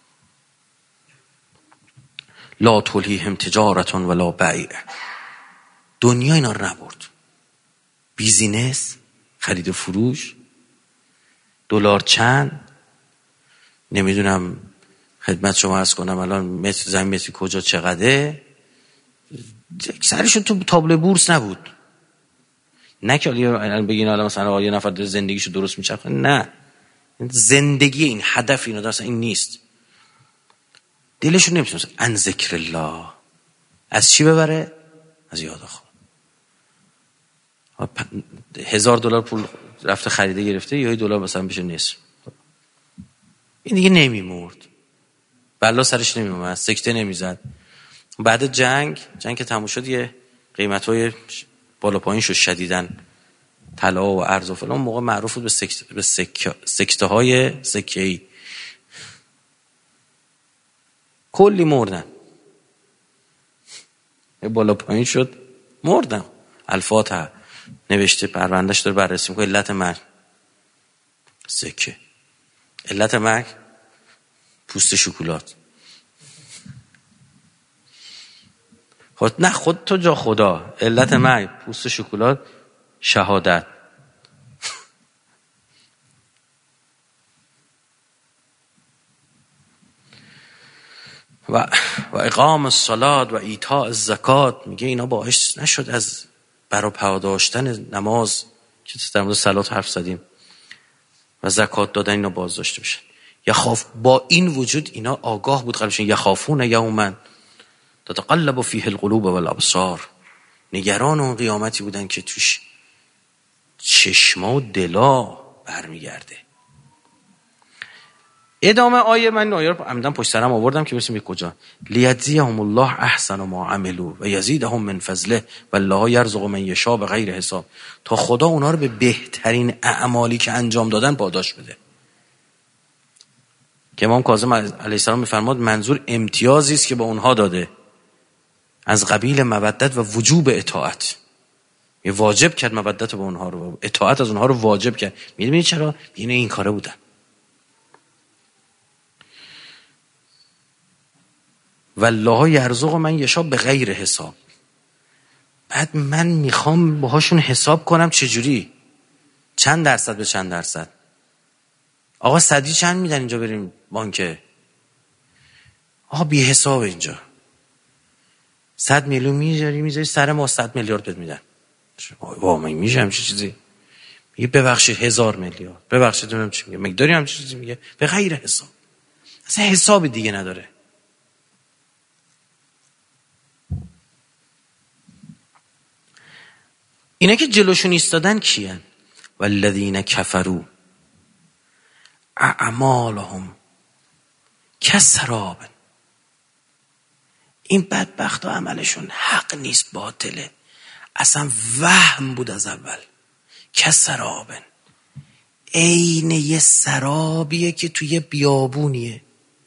لا تلهیهم تجارتون ولا بیع، دنیا اینا رو نبرد، بیزینس، خرید و فروش، دلار چند، نمیدونم خدمت شما عرض کنم الان متر زمین متری کجا چقدره، سرشون تو تابلو بورس نبود. نه که الان بگین الان مثلا یه نفر داره زندگیشو درست میچرخه، نه، زندگی این هدف اینا درست این نیست. دلشون نمیتونه ان ذکر الله، از چی ببره؟ از یاد خدا. $1000 پول رفته خریده گرفته، یا $1 مثلا بشه نصف. این دیگه نمیمرد، بلا سرش نمیومد، سکته نمیزد. بعد جنگ که تموم شد یه قیمت‌های بالا پایین شد شدیداً، طلا و ارز و فلان. موقع معروف بود به سکته های سکه‌ای. کلی مردن، بالا پایین شد مردن. الفاتحه نوشته، پروندهش داره بررسی میکنه. علت مرگ سکه، علت مرگ پوست شکلات. خود تو جا خدا، علت مرگ پوست شکلات، شهادت. و اقام الصلاة و ایتاء الزکات. میگه اینا باعث نشد از برپا داشتن نماز که در مورد صلات حرف زدیم و زکات دادن اینا باز داشته بشن. با این وجود اینا آگاه بود قلبشون. یخافون یوما تتقلب فیه القلوب والابصار. نگران اون قیامتی بودن که توش چشما و دلا برمیگرده. ادامه آیه، من آیه رو عمدن پشت سرم آوردم که برسیم به کجا. لیجزیهم الله احسن ما عملوا و یزیدهم من فضله والله یرزق من یشاء بغیر حساب. تا خدا اونا رو به بهترین اعمالی که انجام دادن پاداش بده. که امام کاظم علیه السلام میفرماد منظور امتیازی است که به اونها داده، از قبیل مودت و وجوب اطاعت. یه واجب کرد مودت به اونها رو، اطاعت از اونها رو واجب کرد. میدونی چرا؟ این کاره بودن. والله یرزق من یشاء بغیر حساب. بعد من میخوام باهاشون حساب کنم چجوری، چند درصد به چند درصد. آقا صدی چند میدن اینجا بریم بانک؟ آقا بی حساب اینجا 100 میلیون میذاری سر ما 100 میلیارد بهت میدن. واقعا میشه همچین چیزی؟ میگه ببخشید 1000 میلیارد، ببخشید نمیدونم چی میگه، مگه داری همچین چیزی میگه؟ به غیر حساب، اصلا حساب دیگه نداره. اینا که جلوشون ایستادن کیان؟ والذین کفروا اعمالهم کسراب. این بدبخت ها عملشون حق نیست، باطله، اصلا وهم بود از اول. کسراب، عین یه سرابیه که توی بیابونیه.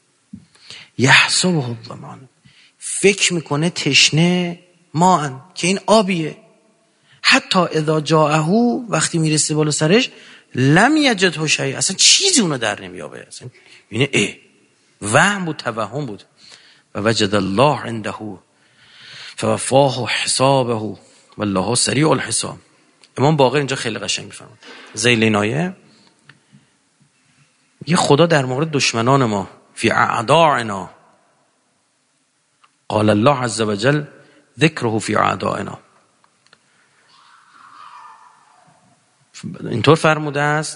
یحسبه الظمآن، فکر میکنه تشنه ماء، که این آبیه. حتی اذا جاءه، وقتی میرسه بالا سرش، لم یجده شیء، اصلا چیزی اونو در نمیابه. اصلا اینه وهم بود، توهم بود. و وجد الله عنده فوفاه حسابه والله سریع الحساب. امام باقر اینجا خیلی قشنگ میفهمه. ذیل این آیه یه خدا در مورد دشمنان ما، فی اعداءنا، قال الله عز وجل ذکره فی اعدائنا. اینطور فرموده است.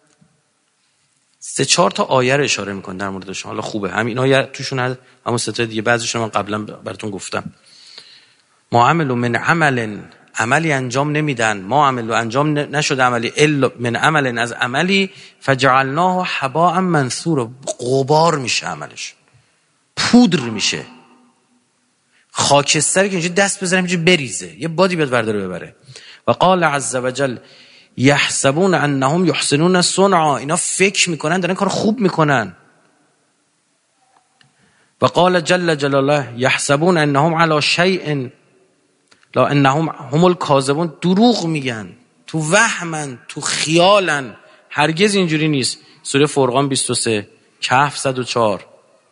3-4 تا آیه رو اشاره میکنه در موردشون. حالا خوبه همین آیه توشون هست، اما 3 تا دیگه بعضیشون من قبلا براتون گفتم. ما عملوا من عملی انجام نمیدن، ما عملوا انجام نشده عملی، الا من عمل از عملی فجعلناه هباء منثورا، غبار میشه عملش، پودر میشه، خاکستری که اینجا دست بزنیم اینجا بریزه، یه بادی بیاد برداره ببره. و قال عز وجل یحسبون انهم یحسنون صنعا، اینا فکر میکنن دارن کار خوب میکنن. و قال جل جلاله یحسبون انهم علی شیء لا انهم هم الکاذبون، دروغ میگن، تو وهمن، تو خیالن، هرگز اینجوری نیست. سوره فرقان 23، کهف 104.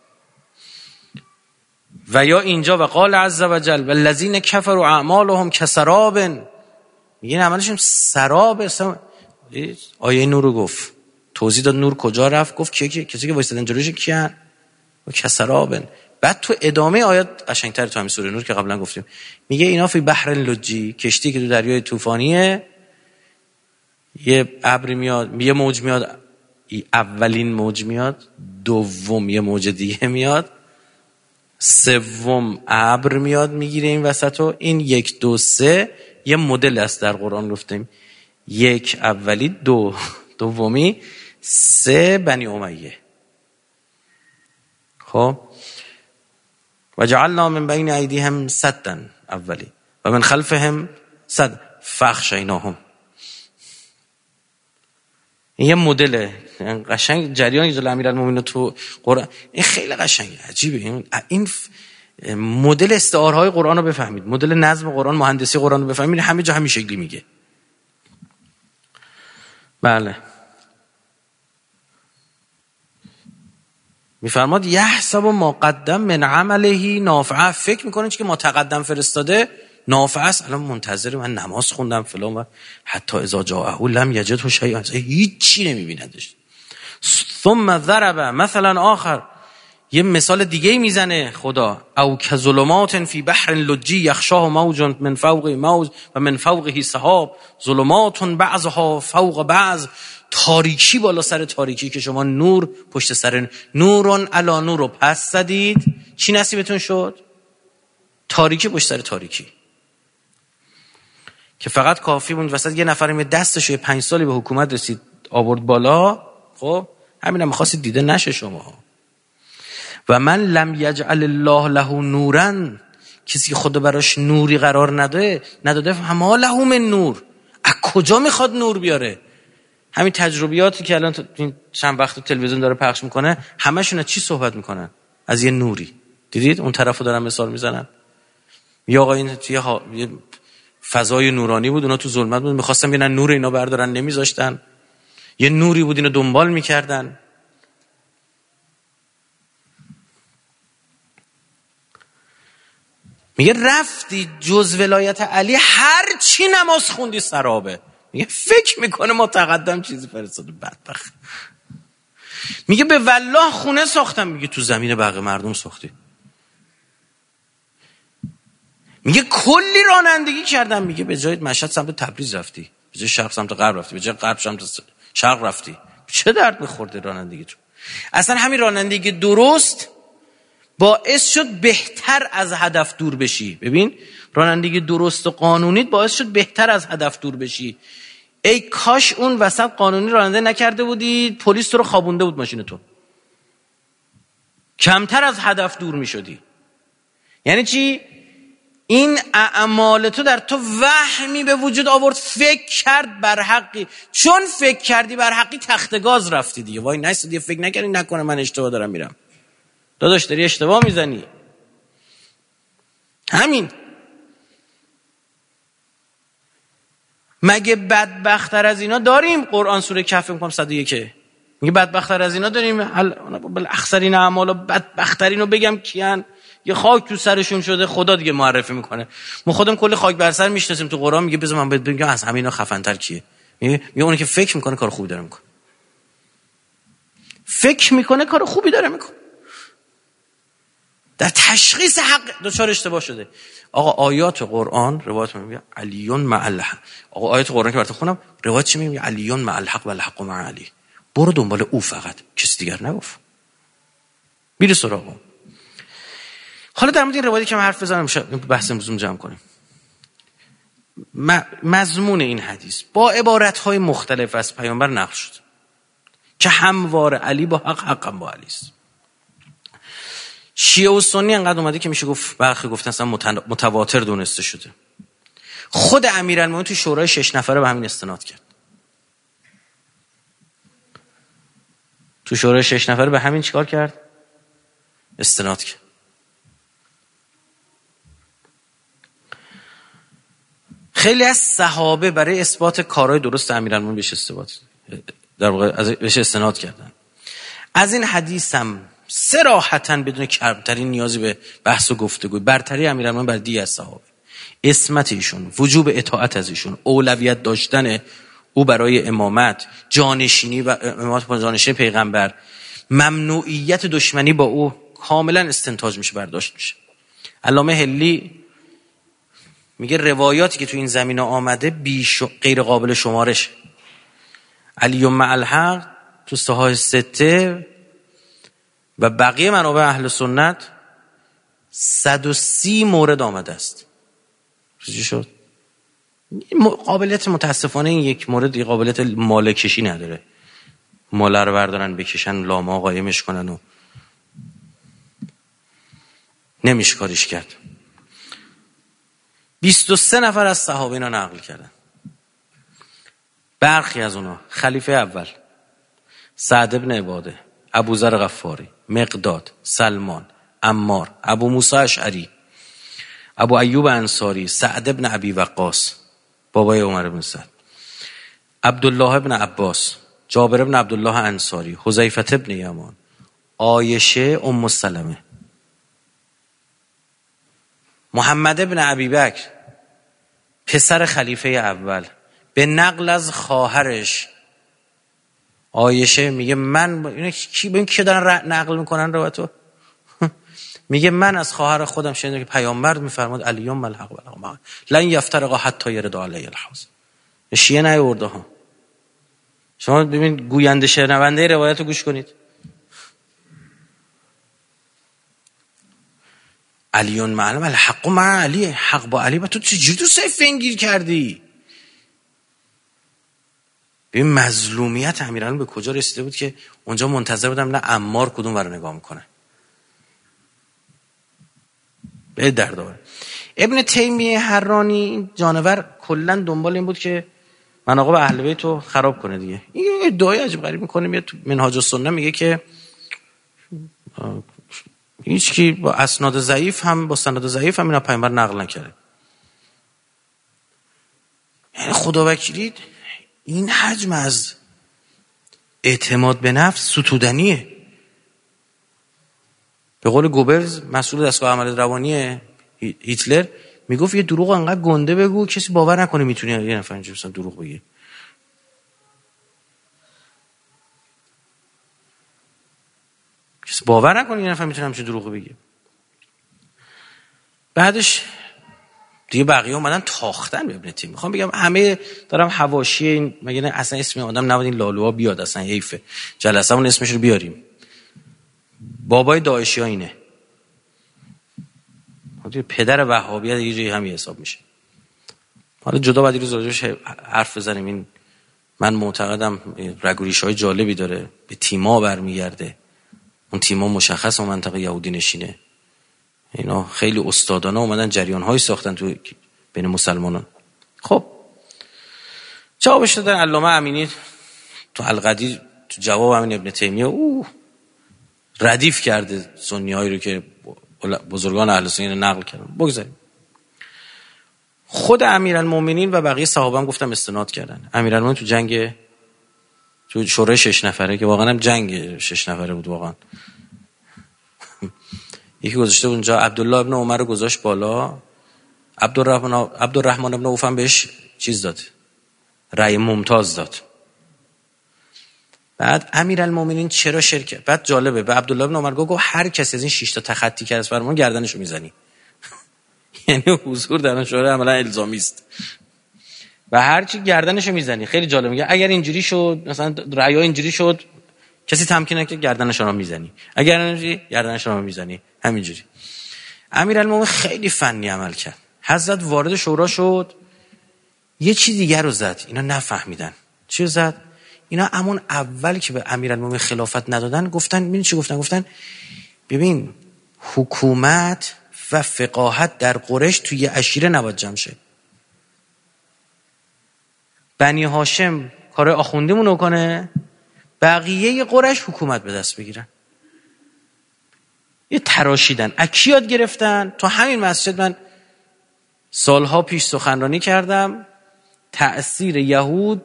و یا اینجا و قال عز وجل والذین کفروا اعمالهم کسراب، میگن عملشون سراب. آیه نور رو گفت، توضیح داد نور کجا رفت، گفت کسی که وایسادن جلوش کیان؟ و کسرابن. بعد تو ادامه آیات قشنگتر تو همین سوره نور که قبلا گفتیم میگه اینا فی بحر لجی، کشتی که تو دریای طوفانیه، یه ابری میاد، یه موج میاد، اولین موج میاد، دوم یه موج دیگه میاد، سوم ابر میاد میگیره این وسطو، این 1 2 3 یه مدل است در قرآن گفتیم 1 اولی، 2 دومی، 3 بنی امیه. خب و جعلنا من بین ایدیهم سدا اولی و من خلفهم سد فاخشیناهم. این یه مدل قشنگ جریانی که امیرالمومنین تو قرآن، این خیلی قشنگه، عجیبه. این مدل استعارهای قرآن رو بفهمید، مدل نظم قرآن، مهندسی قرآن رو بفهمید، همه جا همین شکلی میگه. بله میفرماد یحسب ما قدم من عمله نافعه، فکر میکنه که ما تقدم فرستاده نافعه است. الان منتظر من نماز خوندم فلان و حتی اذا جاءه لم یجده شیئا، هیچ چی نمیبیندش. ثم ضرب مثلا آخر، یه مثال دیگه میزنه خدا، او کظلمات فی بحر لجی یخشاه موج من فوق موج و من فوقه سحاب ظلمات بعضها فوق بعض، تاریکی بالا سر تاریکی که شما نور پشت سر نورون علی نور رو پس زدید، چی نصیبتون شد؟ تاریکی پشت سر تاریکی، که فقط کافی بود وسط یه نفر دستش 5 سالی به حکومت رسید آورد بالا. خب همین هم می‌خواستید دیده نشه شما. و من لم یجعل الله له نورا، کسی که خدا براش نوری قرار نداده فما له من نور، از کجا میخواد نور بیاره؟ همین تجربیاتی که الان این چند وقت تلویزیون داره پخش میکنه، همشون از چی صحبت میکنن؟ از یه نوری. دیدید اون طرفو دارن مثال میزنن، یا آقا این توی فضای نورانی بود، اونا تو ظلمت بود، میخواستن ببینن نور اینا بردارن، نمیذاشتن. یه نوری بود اینو دنبال میکردن. میگه رفتی جز ولایت علی هر چی نماز خوندی سرابه. میگه فکر میکنه ما تقدم چیزی فرستاده، بدبخت. میگه به والله خونه ساختم، میگه تو زمین بقیه مردم ساختی. میگه کلی رانندگی کردم، میگه به جای مشهد سمت تبریز رفتی، به جای شرق سمت غرب رفتی، به جای غرب سمت شرق رفتی. چه درد میخورده رانندگی تو؟ اصلا همین رانندگی درست باعث شد بهتر از هدف دور بشی. ببین رانندگی درست و قانونیت باعث شد بهتر از هدف دور بشی. ای کاش اون وسط قانونی راننده نکرده بودی، پلیس تو رو خوابونده بود ماشین تو، کمتر از هدف دور میشدی. یعنی چی؟ این اعمال تو در تو وهمی به وجود آورد، فکر کرد بر حقی، چون فکر کردی بر حقی تخت گاز رفتی دیگه. وای نایستادی فکر نکردی نکنه من اشتباه دارم میرم. داداش داری اشتباه میزنی. همین. مگه بدبختر از اینا داریم؟ قرآن سوره کهف میگم 101 میگه بدبختر از اینا داریم؟ بالاخسرین اعمال بدبخترینو بگم کیان؟ یه خاک تو سرشون شده، خدا دیگه معرفی میکنه. ما خودمون کلی خاک بر سر میشناسیم تو قرآن. میگه بذار من بگم از همینا خفن‌تر کیه. میگه اونی که فکر میکنه کار خوبی داره میکنه، فکر میکنه کار خوبی داره میکنه، در تشخیص حق دچار اشتباه شده. آقا آیات قرآن روایت میگه علیون مع الحق. آقا آیات قرآن که برات خونم روایت چی میگه؟ علیون مع الحق و الحق مع علی. برو دنبال او، فقط کسی دیگر نگفت. میره سراغ. حالا در مورد این روایتی که من حرف بزنم بحث امروز جمع کنیم. مضمون این حدیث با عبارت‌های مختلف از پیامبر نقل شد که همواره علی با حق، حقم با علی است. شیعه و سنی انقدر اومده که میشه گفت برخی گفتن اصلا متواتر دونسته شده. خود امیرالمومنین تو شورای 6 نفره به همین استناد کرد. تو شورای 6 نفره به همین چیکار کرد؟ استناد کرد. خیلی از صحابه برای اثبات کارهای درست امیرالمومنین بهش استناد، در واقع بهش استناد کردن. از این حدیث هم صراحتاً بدون کمترین نیازی به بحث و گفتگو، برتری امیرالمومنین بر دیگر از صحابه، عصمت ایشون، وجوب اطاعت از ایشون، اولویت داشتن او برای امامت، جانشینی و امامت با جانشین پیغمبر، ممنوعیت دشمنی با او کاملا استنتاج میشه، برداشت میشه. علامه حلی میگه روایاتی که تو این زمینه آمده غیر قابل شمارش. علی مع الحق تو صحاح 6 و بقیه منابع اهل سنت 130 مورد آمده است. چی شد؟ قابلیت متاسفانه این یک مورد قابلیت مال کشی نداره. مال رو بردارن بکشن لاما قایمش کنن و نمیشه کاریش کرد. 23 نفر از صحابه اینا نقل کردن. برخی از اونا خلیفه اول سعد بن عباده، ابوذر غفاری، مقداد، سلمان، عمار، ابو موسی اشعری، ابو ایوب انصاری، سعد بن ابی وقاص بابای عمر بن سعد، عبدالله بن عباس، جابر بن عبدالله انصاری، حذیفه بن یمان، عایشه ام سلمه، محمد بن ابی بکر پسر خلیفه اول به نقل از خواهرش عایشه میگه من اینا کی ببین کی دارن نقل میکنن روایتو میگه من از خواهر خودم شنیدم که پیامبر میفرماد الیوم الحق والحق لن یفترقا حتی یرد علی الحوض. شیعه نیورده ها. شما ببین گوینده شنونده روایتو گوش کنید. علیون معلوم الحق مع علی، حق با علی. تو چجوری تو سیف گیر کردی؟ ببین مظلومیت امیرالمومنین به کجا رسیده بود که اونجا منتظر بودم نه عمار کدوم ور نگاه میکنه. به دردآور. ابن تیمیه حرانی این جانور کلا دنبال این بود که مناقب اهل بیت رو خراب کنه دیگه. این ادعای عجیب غریب میکنه، میاد تو منهاج السنه میگه که هیچ کی با اسناد ضعیف هم با سند ضعیف هم اینا پیامبر نقل نکرده. یعنی خدا وکیلی این حجم از اعتماد به نفس ستودنیه. به قول گوبلز مسئول دستگاه عمل روانی هیتلر میگفت یه دروغ انقدر گنده بگو کسی باور نکنه میتونی یه نفر اینجوری مثلا دروغ بگه. کسی باور نکنه یه نفر میتونه همچین دروغ بگه. بعدش دیگه بقیه اومدن تاختن به ابن تیمیه. میخوام بگم همه دارم حواشی این مگه نه اصلا اسم آدم نباید این لالوها بیاد، اصلا حیفه. جلسه‌مون اسمش رو بیاریم. بابای داعشی‌ها اینه. پدر وهابیت یه جایی همین حساب میشه. حالا جدا بعد روز راجعش حرف بزنیم. این من معتقدم رگوریش‌های جالبی داره، به تیما برمیگرده. اون تیما مشخص اون منطقه یهودی نشینه. اینا خیلی استادانه اومدن جریان‌های ساختن تو بین مسلمانان. خب جوابش دادن علامه امینی تو القدیر تو جواب همین ابن تیمیه ردیف کرده سنی‌هایی رو که بزرگان اهل سنت نقل کردن. بگذاریم. خود امیرالمومنین و بقیه صحابه هم گفتم استناد کردن. امیرالمومنین تو جنگ تو شورای 6 نفره که واقعا هم جنگ 6 نفره بود واقعا. یکی گذاشته اونجا عبدالله ابن عمر رو گذاشت بالا، عبدالرحمن ابن عوف هم بهش چیز داد، رأی ممتاز داد. بعد امیرالمومنین چرا شرکت، بعد جالبه به عبدالله ابن عمر گفت هر کسی از این 6 تا تخطی کرد از فرمان گردنشو میزنی. یعنی حضور در اون شورای عملا الزامی است و هر چی گردنشو میزنی. خیلی جالب میگه اگر اینجوری شد مثلا رأی‌ها اینجوری شد کسی تمکین نکنه گردنش رو میزنی، اگر اینجوری گردنش رو میزنی. همینجوری امیرالمومنین خیلی فنی عمل کرد. حضرت وارد شورا شد یه چیز دیگر رو زد، اینا نفهمیدن چی زد. اینا همون اول که به امیرالمومنین خلافت ندادن گفتن ببین چی گفتن ببین حکومت و فقاهت در قریش توی عشیره نباید جمع شه. بنی هاشم کار آخوندیمونو کنه، بقیه قریش حکومت به دست بگیرن. یه تراشیدن. اکی یاد گرفتن. تو همین مسجد من سالها پیش سخنرانی کردم تأثیر یهود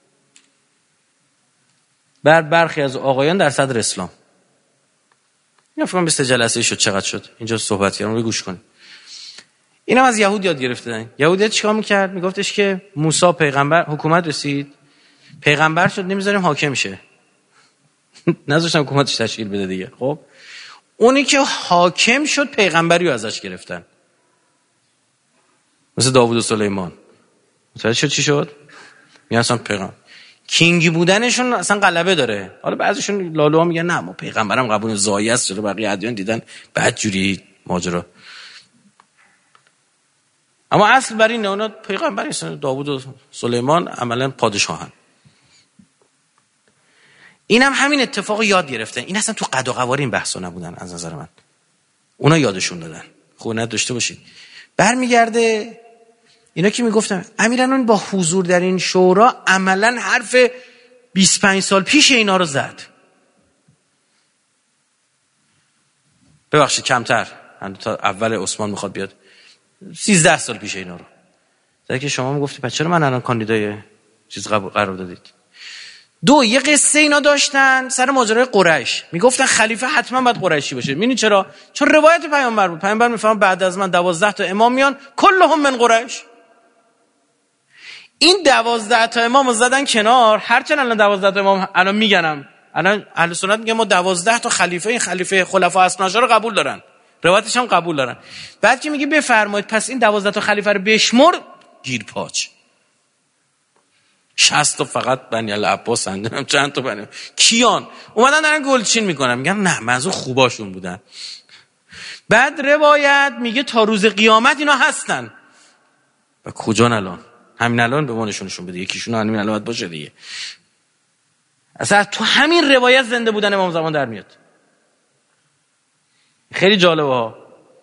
بر برخی از آقایان در صدر اسلام. این فکرم 20 جلسه شد. چقدر شد اینجا صحبت کردم، رو گوش کن. اینا از یهود یاد گرفتن. یهودیت چیکار میکرد؟ میگفتش که موسی پیغمبر حکومت رسید، پیغمبر شد، نمیذاریم حاکم شه. نذاشتن حکومتش تشکیل بده دیگه. خب اونی که حاکم شد پیغمبری رو ازش گرفتن، مثل داوود و سلیمان. متوجه شد چی شد؟ میگن اصلا پیغمبر کینگی بودنشون اصلا غلبه داره. حالا بعضیشون لالوها میگن نه ما پیغمبرم قبول زایی است، جلو بقیه ادیان دیدن بعد جوری ماجرا. اما اصل بر اینه اونا پیغمبر هستن. داوود و سلیمان عملا پادشاهن. اینم همین اتفاق یاد گرفتن. این اصلا تو قد و قوار این بحثا نبودن از نظر من. اونا یادشون دادن. خونت داشته باشید. برمیگرده اینا که میگفتم امیرالمومنین با حضور در این شورا عملا حرف 25 سال پیش اینا رو زد. ببخشید کمتر، تا اول عثمان میخواد بیاد، 13 سال پیش اینا رو. در که شما میگفتی پس چرا من الان کاندیدای چیز قرار دادید؟ دو، یه قصه اینا داشتن سر ماجرای قریش، میگفتن خلیفه حتما باید قریشی باشه. میدونی چرا؟ چون روایت پیامبر بود. پیامبر میفهمه بعد از من 12 تا امام میان کلهم من قریش. این 12 تا امامو زدن کنار. هرچند الان 12 تا امام الان میگنم، الان اهل سنت میگن ما 12 تا خلیفه، این خلیفه خلفای اثنا رو قبول دارن، روایتش هم قبول دارن. بعد که میگه بفرمایید پس این 12 تا خلیفه رو بشمر، گیر پاچ 60 تا فقط بنی العباس اندونم چند تا بنی کیان اومدن دارن گلچین میکنن. میگن نه منظور خوباشون بودن. بعد روایت میگه تا روز قیامت اینا هستن. و کجان الان؟ همین الان به ما نشونشون بده، یکیشون همین الان باشه دیگه. اصلا تو همین روایت زنده بودن امام زمان در میاد. خیلی جالبه ها.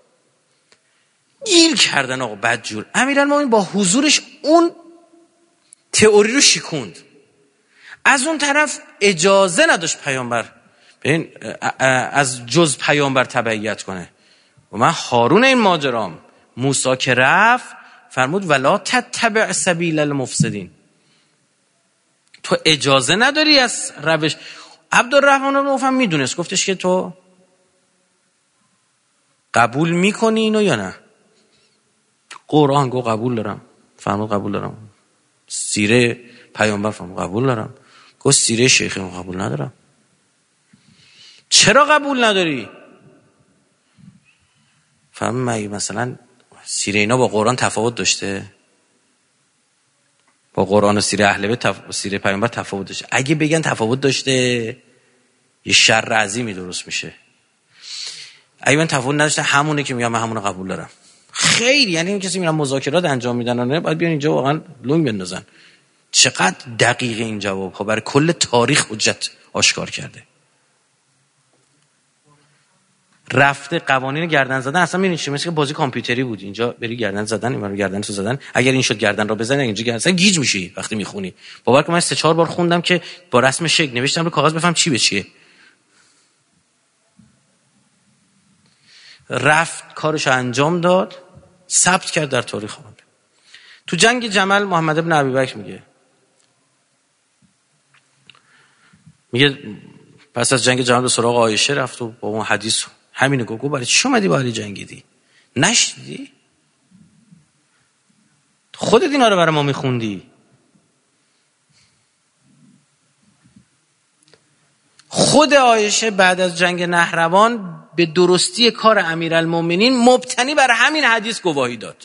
گیر کردن آقا بدجور. امیرالمومنین با حضورش اون تئوری رو شکوند. از اون طرف اجازه نداشت پیامبر از جز پیامبر تبعیت کنه. و من هارون این ماجرام، موسی که رفت فرمود ولا تتبع سبیل المفسدین، تو اجازه نداری از روش. عبدالرحمن بن عوف میدونست، گفتش که تو قبول میکنی اینو یا نه؟ قرآن گو قبول دارم، فرمود قبول دارم. سیره پیامبر فرمود قبول دارم. گفت سیره شیخ قبول ندارم. چرا قبول نداری؟ فرمود مثلا سیره اینا با قرآن تفاوت داشته؟ با قرآن و سیره اهل بیت سیره پیامبر تفاوت داشته؟ اگه بگن تفاوت داشته یه شر عظیمی درست میشه. اگه من تفاوت نداشته همونه که میگم من همونو قبول دارم. خیلی یعنی این کسی میرن مذاکرات انجام میدن و نه باید بیان اینجا واقعا لنگ بندازن. چقدر دقیق این جواب ها، برای کل تاریخ حجت آشکار کرده. رفته قوانین گردن زدن اصلا میبینید چه مثل بازی کامپیوتری بود. اینجا بری گردن زدن، اینو گردن تو زدن، اگر این شد گردن را بزنی، اینجا گردن اصلا گیج میشی وقتی میخونی. باور کن من 3-4 بار خوندم که با رسم شکل نوشتم رو کاغذ بفهم چی به چیه. رفت کارش انجام داد، ثبت کرد در تاریخ آمد. تو جنگ جمل محمد ابن ابیبکر میگه پس از جنگ جمل به سراغ عایشه رفت و با اون حدیث همینو گفت برای چی اومدی با علی جنگیدی؟ نشدی؟ خودت اینا رو برای ما میخوندی. خود عایشه بعد از جنگ نهروان به درستی کار امیرالمومنین مبتنی بر همین حدیث گواهی داد.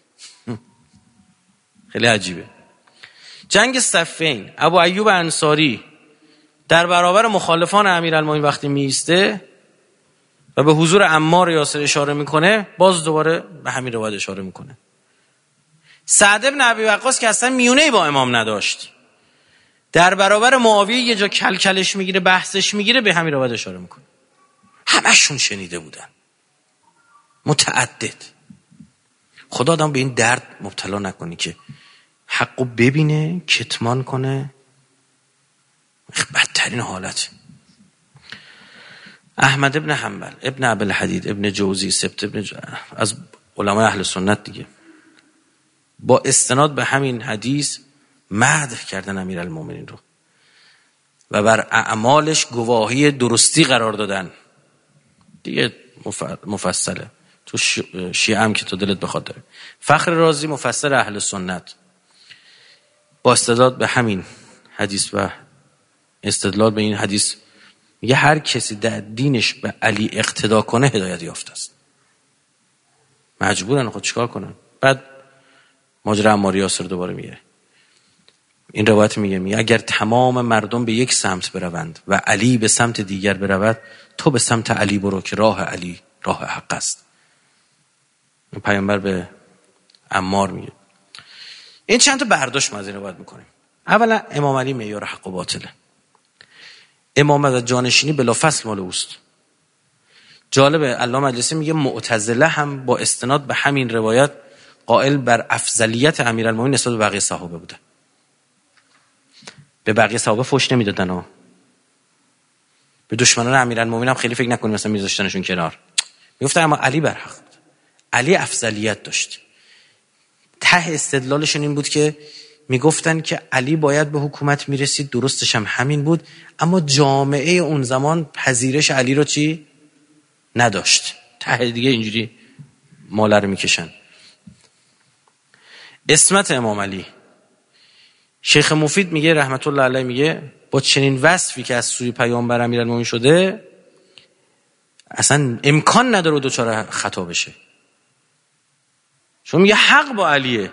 خیلی عجیبه. جنگ صفین ابو ایوب انصاری در برابر مخالفان امیرالمومنین وقتی میسته و به حضور عمار یاسر اشاره میکنه، باز دوباره به همین روایت اشاره میکنه. سعد بن ابی وقاص که اصلا میونه‌ای با امام نداشت، در برابر معاویه یه جا کلکلش میگیره، بحثش میگیره، به همین روایت اشاره میکنه. همشون شنیده بودن، متعدد. خدا آدم به این درد مبتلا نکنی که حقو ببینه کتمان کنه. بدترین حالت. احمد ابن حنبل، ابن ابوالحدید، ابن جوزی، سبت ابن از علمای اهل سنت دیگه با استناد به همین حدیث مدح کردن امیرالمومنین رو و بر اعمالش گواهی درستی قرار دادن. دیگه مفصله تو شیعه هم که تو دلت بخواد داره. فخر رازی مفسر اهل سنت با استدلال به همین حدیث و استدلال به این حدیث میگه هر کسی در دینش به علی اقتدا کنه هدایت یافته است. مجبورن خود چیکار کنن؟ بعد ماجرا عمار یاسر دوباره میگه، این روایت میگه اگر تمام مردم به یک سمت بروند و علی به سمت دیگر برود، تو به سمت علی برو که راه علی راه حق است. پیامبر به عمار میگه. این چند تا برداشت ما از این باید میکنیم. اولا امام علی معیار حق و باطله. امامت و جانشینی بلا فصل مال اوست. جالبه علامه مجلسی میگه معتزله هم با استناد به همین روایت قائل بر افضلیت امیرالمومنین نسبت به بقیه صحابه بوده. به بقیه صحابه فحش نمیدادن ها. به دشمنان امیرالمومنین هم خیلی فکر نکنیم مثلا میذاشتنشون کنار. میگفتن اما علی برحق بود. علی افضلیت داشت. ته استدلالشون این بود که میگفتن که علی باید به حکومت میرسید، درستش هم همین بود، اما جامعه اون زمان پذیرش علی رو چی نداشت. ته دیگه اینجوری ماله رو میکشن. عصمت امام علی، شیخ مفید میگه رحمت الله علیه، میگه با چنین وصفی که از سوی پیامبر امیرالمومنین شده اصلا امکان نداره دوچاره خطا بشه. چون میگه حق با علیه.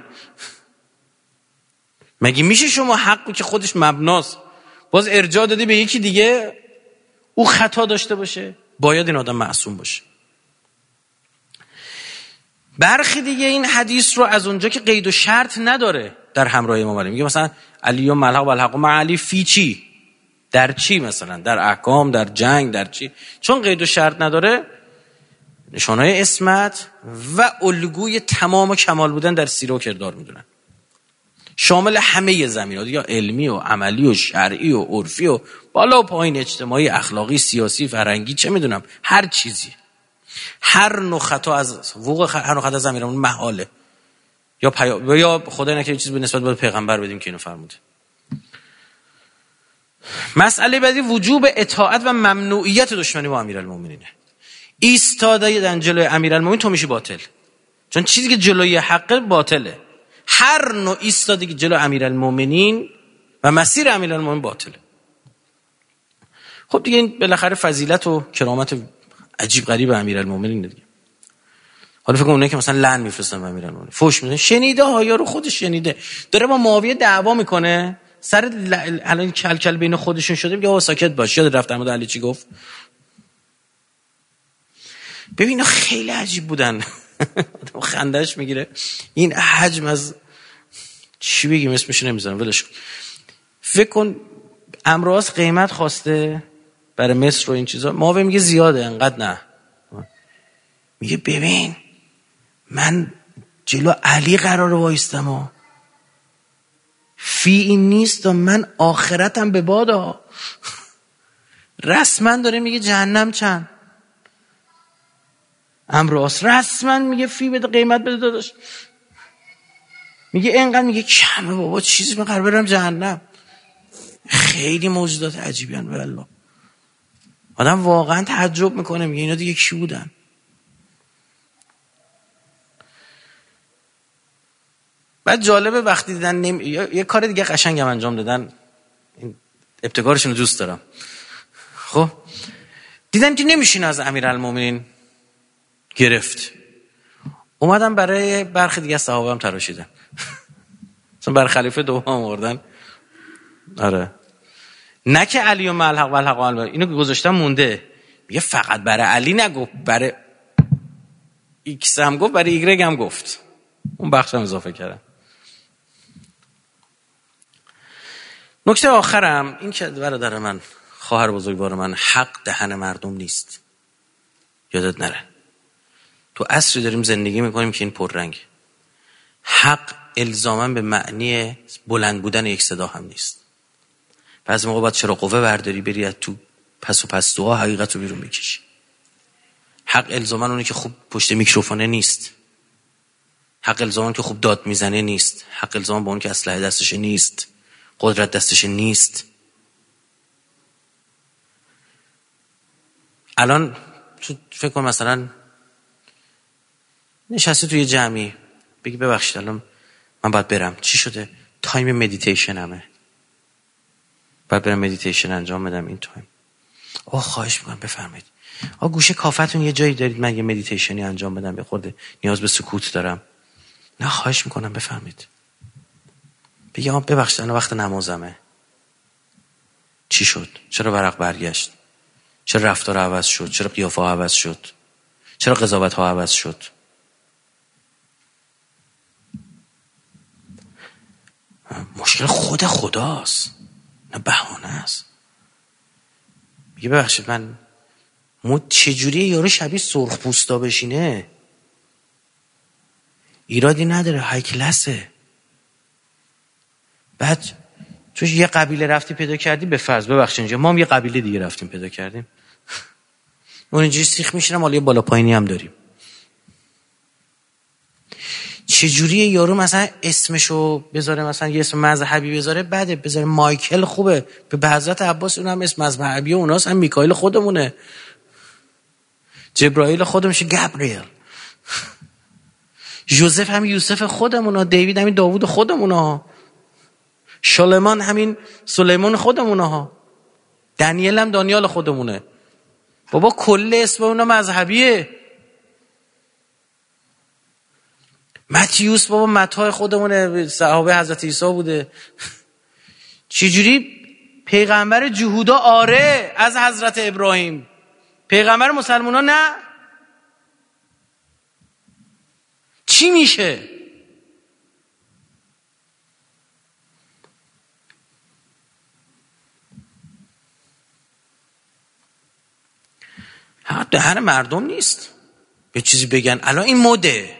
مگه میشه شما حقی که خودش مبناست باز ارجاع دادی به یکی دیگه او خطا داشته باشه؟ باید این آدم معصوم باشه. برخی دیگه این حدیث رو از اونجا که قید و شرط نداره در همراه امام علی، میگه مثلا علی و ملحق و الحق مع علی فی چی، در چی، مثلا در احکام، در جنگ، در چی، چون قید و شرط نداره نشانهای عصمت و الگوی تمام و کمال بودن در سیره و کردار میدونن، شامل همه زمینه‌ها یا علمی و عملی و شرعی و عرفی و بالا و پایین، اجتماعی، اخلاقی، سیاسی، فرهنگی، چه میدونم هر چیزی. هر نوع خطا از وقوع هر نوع خطا از امیرالمومنین محاله، یا خدای نکنه چیز به نسبت به پیغمبر بدیم که اینو فرموده. مسئله بعدی وجوب اطاعت و ممنوعیت دشمنی با امیرالمومنینه. ایستاده در جلوی امیرالمومنین تو میشی باطل، چون چیزی که جلوی حق باطله. هر نوع ایستادگی جلوی امیرالمومنین و مسیر امیرالمومنین باطله. خب دیگه این بالاخره فضیلت و کرامت عجیب غریب امیرالمومنین دیگه. حالا فکر کنم اونایی که مثلا لعن میفرستن به امیرالمومنین، فحش میدن، شنیده ها، یارو خودش شنیده، داره با معاویه دعوا میکنه سر الان کلکل بین خودشون شده، میگه آقا ساکت باش، یاد رفت احمد علی چی گفت. ببین خیلی عجیب بودن. آدم خندهش میگیره. این حجم از چی بگیم اسمش نمیذارم، ولش کن. فکر کن امراض قیمت خواسته برای مصر و این چیزا، معاویه میگه زیاده انقدر نه، میگه ببین من جلو علی قراره وایستم و فی این نیست و من آخرتم به بادا. رسما داره میگه جهنم چند، امراض رسما میگه فی بده، قیمت بده داداش. میگه اینقدر، میگه کمه بابا، چیزی من قرار برم جهنم. خیلی موجودات عجیبی ان والله. آدم واقعا تعجب میکنه، میگه اینا دیگه کی بودن؟ بعد جالبه وقتی دیدن یه کار دیگه قشنگم انجام دادن، این ابتکارشون رو دوست دارم. خب دیدن که نمیشین از امیرالمومنین گرفت، اومدن برای برخی دیگه صحابه هم تراشیدن. مثلا برای خلیفه دوم آوردن. آره، نه که علی و ملحق و الحق اینو گذاشتن مونده، میگه فقط برای علی نگفت، برای ایکس هم گفت، برای ایگرگ هم گفت، اون بخش هم اضافه کردن. نکته آخرم این که برادر من، خواهر بزرگوار من، حق دهن مردم نیست. یادت نره تو عصری داریم زندگی میکنیم که این پررنگ. حق الزاما به معنی بلند بودن یک صدا هم نیست. بعضی موقع باید چرا قوه برداری بری تو پس و پستوها حقیقت رو بیرون بکشی. حق الزاما اونی که خوب پشت میکروفونه نیست. حق الزاما که خوب داد میزنه نیست. حق الزاما با اون که اسلحه دستش نیست، قدرت دستش نیست. الان فکر کن مثلا نشستی توی جمعی، بگی ببخشید الان من باید برم، چی شده؟ تایم مدیتیشنمه، باید برم مدیتیشن انجام بدم این تایم. خواهش میکنم بفرمایید. گوشه کافتون یه جایی دارید من یه مدیتیشنی انجام بدم، یه خورده نیاز به سکوت دارم. نه خواهش میکنم بفرمایید. بگی ببخشید الان وقت نمازمه. چی شد؟ چرا ورق برگشت؟ چرا رفتار عوض شد؟ چرا قیافه ها عوض شد؟ چرا قضاوت ها عوض شد؟ مشکل خود خداست، نه بهانه است. میگه ببخشید من چجوری یارو شبیه سرخ پوستا بشینه؟ ایرادی نداره، های کلاسه. بعد توش یه قبیله رفتی پیدا کردی، به فرض ببخشید اینجا ما هم یه قبیله دیگه رفتیم پیدا کردیم، اون اینجوری سیخ میشینم، حالا یه بالا پایینی هم داریم. چجوریه یارو مثلا اسمشو بذاره، مثلا یه اسم مذهبی بذاره، بعد بذاره مایکل خوبه، به حضرت عباس اون هم اسم مذهبی اوناست، هم میکائیل خودمونه، جبرائیل خودمشه گابریل، یوسف هم یوسف خودمونه، دیوید همین داوود خودمونه، سلیمان همین سلیمان خودمونه، دانیل هم دانیال خودمونه. بابا کل اسم اونا مذهبیه. متیوس بابا متی خودمونه، صحابه حضرت عیسی بوده. چجوری پیغمبر جهودا آره از حضرت ابراهیم، پیغمبر مسلمونا نه؟ چی میشه؟ دهن مردم نیست یه چیزی بگن الان این مده.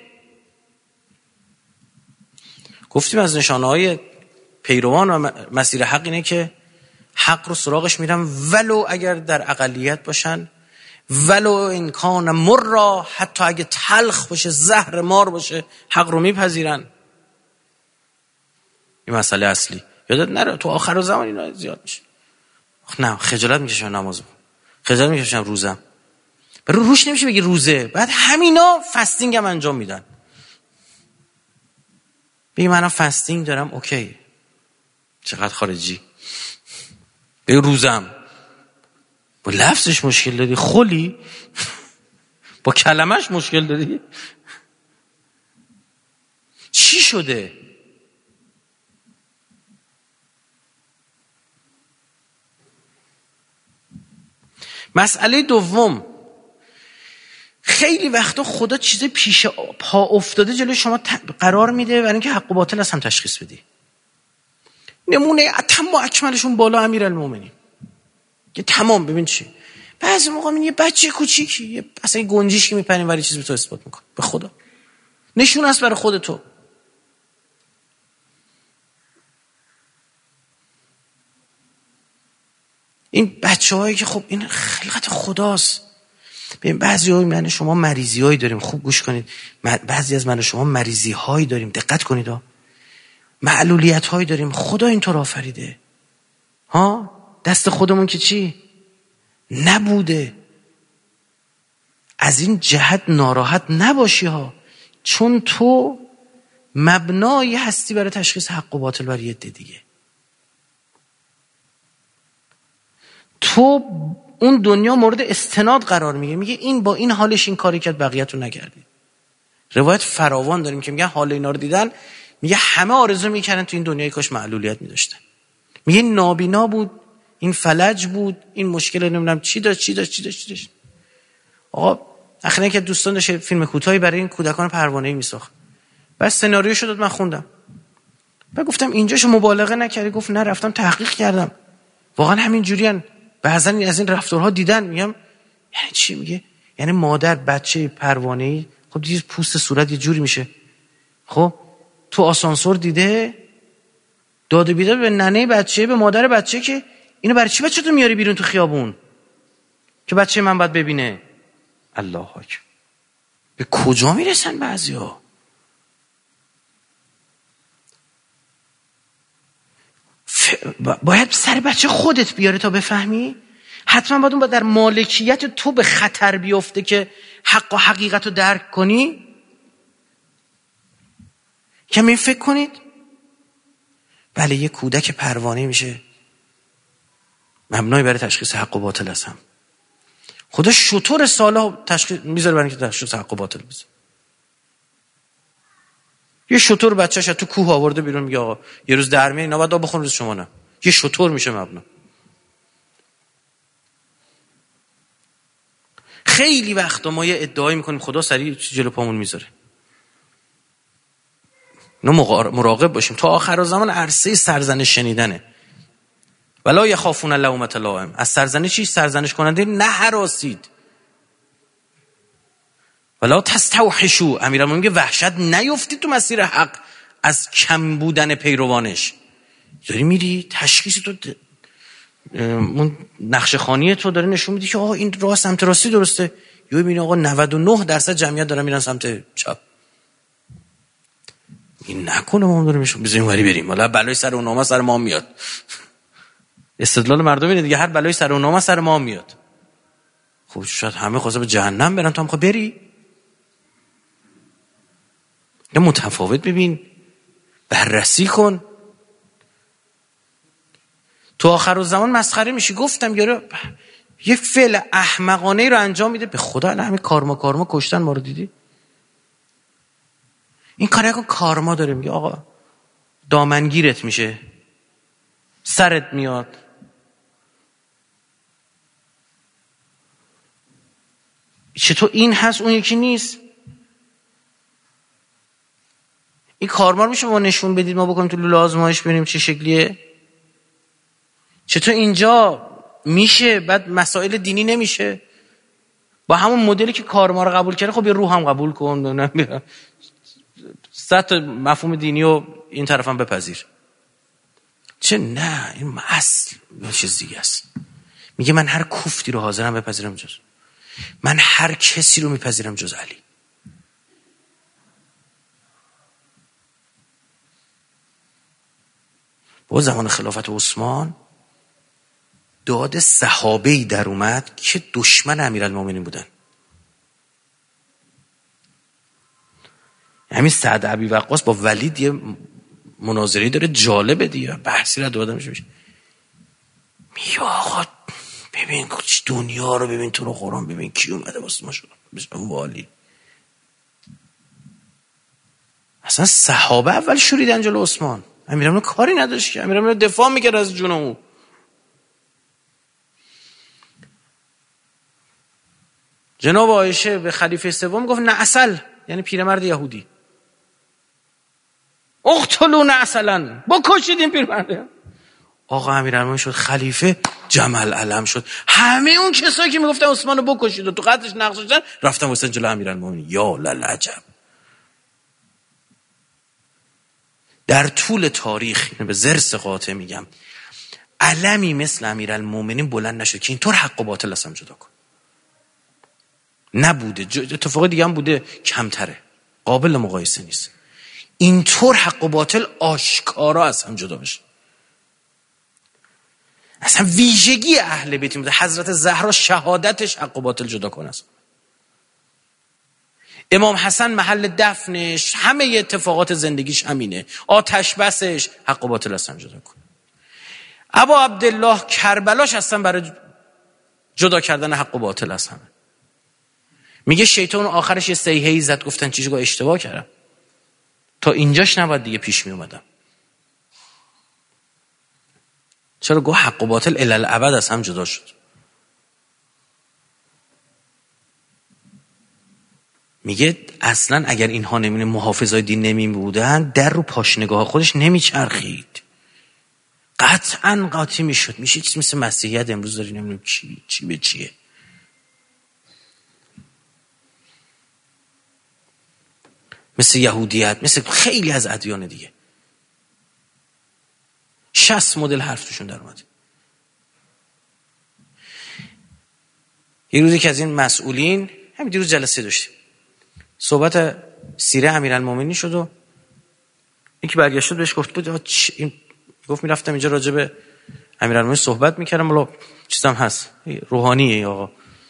گفتیم از نشانه‌های پیروان و مسیر حق اینه که حق رو سراغش میرن، ولو اگر در اقلیت باشن، ولو این کان مرا، حتی اگه تلخ باشه، زهر مار باشه، حق رو میپذیرن. این مسئله اصلی. یادت نره تو آخر زمان اینا زیاد میشه. نه خجالت میکشم نمازم، خجالت میکشم روزم، روش نمیشه بگی روزه، بعد همینا فستینگ هم انجام میدن. بگی منم فستینگ دارم، اوکی، چقدر خارجی. بگی روزم، با لفظش مشکل داری، خلی با کلمش مشکل داری. چی شده؟ مسئله دوم، خیلی وقتا خدا چیز پیش پا افتاده جلوی شما قرار میده برای اینکه حق و باطل از هم تشخیص بدی. نمونه اتم و اکملشون بالا امیرالمومنین که تمام. ببین چی بعضی موقع یه بچه کوچیکی اصلا گنجیش که میپرین ولی چیزی به تو اثبات میکنه، به خدا نشون است برای خود تو. این بچه‌هایی که خب این خلقت خداست. ببین بعضی‌ها من شما مریضی‌هایی داریم، خوب گوش کنید، بعضی از من شما مریضی‌هایی داریم، دقت کنید ها، معلولیت‌هایی داریم، خدا اینطور آفریده ها، دست خودمون که چی نبوده. از این جهت ناراحت نباشی ها، چون تو مبنایی هستی برای تشخیص حق و باطل برای یه دیگه. تو اون دنیا مورد استناد قرار میگه این با این حالش این کاری کرد، بقیه‌تون نکردید. روایت فراوان داریم که میگه حال اینا رو دیدن، میگه همه آرزو میکردن تو این دنیای کاش معلولیت میداشتن. میگه نابینا بود، این فلج بود، این مشکل نمیدونم چی داشت. آقا اخیراً که دوستان داشت فیلم کوتاهی برای این کودکان پروانه‌ای میساخت، بعد سناریوشو داد، من خوندم، بعد گفتم اینجاشو مبالغه نکردی؟ گفت نه رفتم تحقیق کردم، واقعا همین جوریان. بعضن از این رفتارها دیدن. میگم یعنی چی؟ میگه یعنی مادر بچه پروانه‌ای، خب دیگه پوست صورت یه جوری میشه، خب تو آسانسور دیده داد و بیداد به ننه بچه، به مادر بچه که اینو برای چی بچه تو میاری بیرون تو خیابون که بچه من باید ببینه؟ الله اکبر. به کجا میرسن بعضیا؟ باید سر بچه خودت بیاره تا بفهمی. حتما باید اون در مالکیت تو به خطر بیفته که حق و حقیقت رو درک کنی. کمی فکر کنید. بله یه کودک پروانه میشه مبنای برای تشخیص حق و باطل از هم. خدا شطور سالا تشخیص میذاره برای اینکه تشخیص حق و باطل بده. یه شطور بچه‌ش تو کوه آورده بیرون، میگه آقا یه روز در میاد اینا بعد بخون، روز شما نه. یه شطور میشه مبنا. خیلی وقتا ما یه ادعایی میکنیم خدا سریع جلو پامون میذاره. مراقب باشیم. تا آخر زمان عرصه سرزنش شنیدنه. ولا یخافون لومة لائم. از سرزنشی سرزنش کننده نهراسید. ولا تستوحشوا. امیرالمومنین میگه وحشت نیفتید تو مسیر حق از کم بودن پیروانش. داری میری تشخیص تو اون نقشه خانی تو داره نشون میده که آقا این راه سمت راستی درسته. یا ببین آقا 99% جمعیت دارن میرن سمت چپ. این نکنه ما داریم میشون بزنیم وری بریم والا بلای سر اونها سر ما میاد. استدلال مردم اینه دیگه، هر بلای سر اونها سر ما میاد. خب شاید همه خواسته به جهنم برن، تو هم خب بری. یا متفاوت ببین، بررسی کن. تو آخر الزمان مسخره میشی. گفتم یارو یک فعل احمقانه رو انجام میده، به خدا همین کارما کشتن ما رو دیدی. این کار یک کارما داره، میگه آقا دامنگیرت میشه، سرت میاد. چطور این هست اون یکی نیست؟ این کارما رو میشه ما نشون بدید، ما بکنیم تو لوله آزمایش ببینیم چه شکلیه؟ چطور اینجا میشه بعد مسائل دینی نمیشه؟ با همون مدلی که کارما رو قبول کرده خب یه روح هم قبول کن، صد مفهوم دینی و این طرف هم بپذیر. چه نه، این اصل یه چیز دیگه است. میگه من هر کوفتی رو حاضرم بپذیرم جز، من هر کسی رو میپذیرم جز علی. با زمان خلافت عثمان داد صحابه‌ای در اومد که دشمن امیرالمومنین بودن. همین سعد ابی وقاص با ولید یه مناظری داره جالبه دیگه، بحثی را داده میشه. میگه آقا ببین دنیا رو ببین، تو رو قرآن ببین کی اومده واسه ما شد بشه والی. اصلا صحابه اول شوریدن جلو عثمان، امیرالمومنین کاری نداشت که، امیرالمومنین دفاع میکرد از جون اون. جناب عایشه به خلیفه سوم گفت نعسل، یعنی پیرمرد یهودی، اقتلوا نعسلا، بکشید این پیرمرد. آقا امیرالمومنین شد خلیفه، جمل علم شد. همه اون کسایی که میگفتن عثمانو بکشید و تو قتلش نقش داشتن رفتن واسه جلو امیرالمومنین. یا للعجب. در طول تاریخ به ضرس قاطع میگم علمی مثل امیرالمومنین بلند نشد که اینطور حق و باطل اصلا جدا کن. نبوده. اتفاق دیگه هم بوده، کمتره، قابل مقایسه نیست. اینطور حق و باطل آشکارا از هم جدا بشه. اصلا ویژگی اهل بیت بوده. حضرت زهرا شهادتش حق و باطل جدا کنه است. امام حسن محل دفنش، همه اتفاقات زندگیش همینه. آتش بسش حق و باطل اصلا جدا کنه. ابا عبدالله کربلاش اصلا برای جدا کردن حق و باطل از همه. میگه شیطان آخرش یه صیحه‌ای زد، گفتن چیزگاه اشتباه کردم، تا اینجاش نباید دیگه پیش می اومدم. چرا گوه حق و باطل الالعبد از هم جدا شد. میگه اصلا اگر اینها محافظای دین نمی بودن در رو پاشنگاه خودش نمی چرخید، قطعا قاطی میشد. میشه چیز مثل مسیحیت امروز داری نمیدونم چی به چیه. مثل یهودیت، مثل خیلی از ادیان دیگه 60 مدل حرف توشون در اومد. یه روزی که از این مسئولین، همین دیروز جلسه داشتیم، صحبت سیره امیرالمومنین شد و یکی برگشت بهش گفت بود این گفت میرفتم اینجا راجع به امیرالمومنین صحبت میکردم، ولی چیزام هست روحانیه آقا.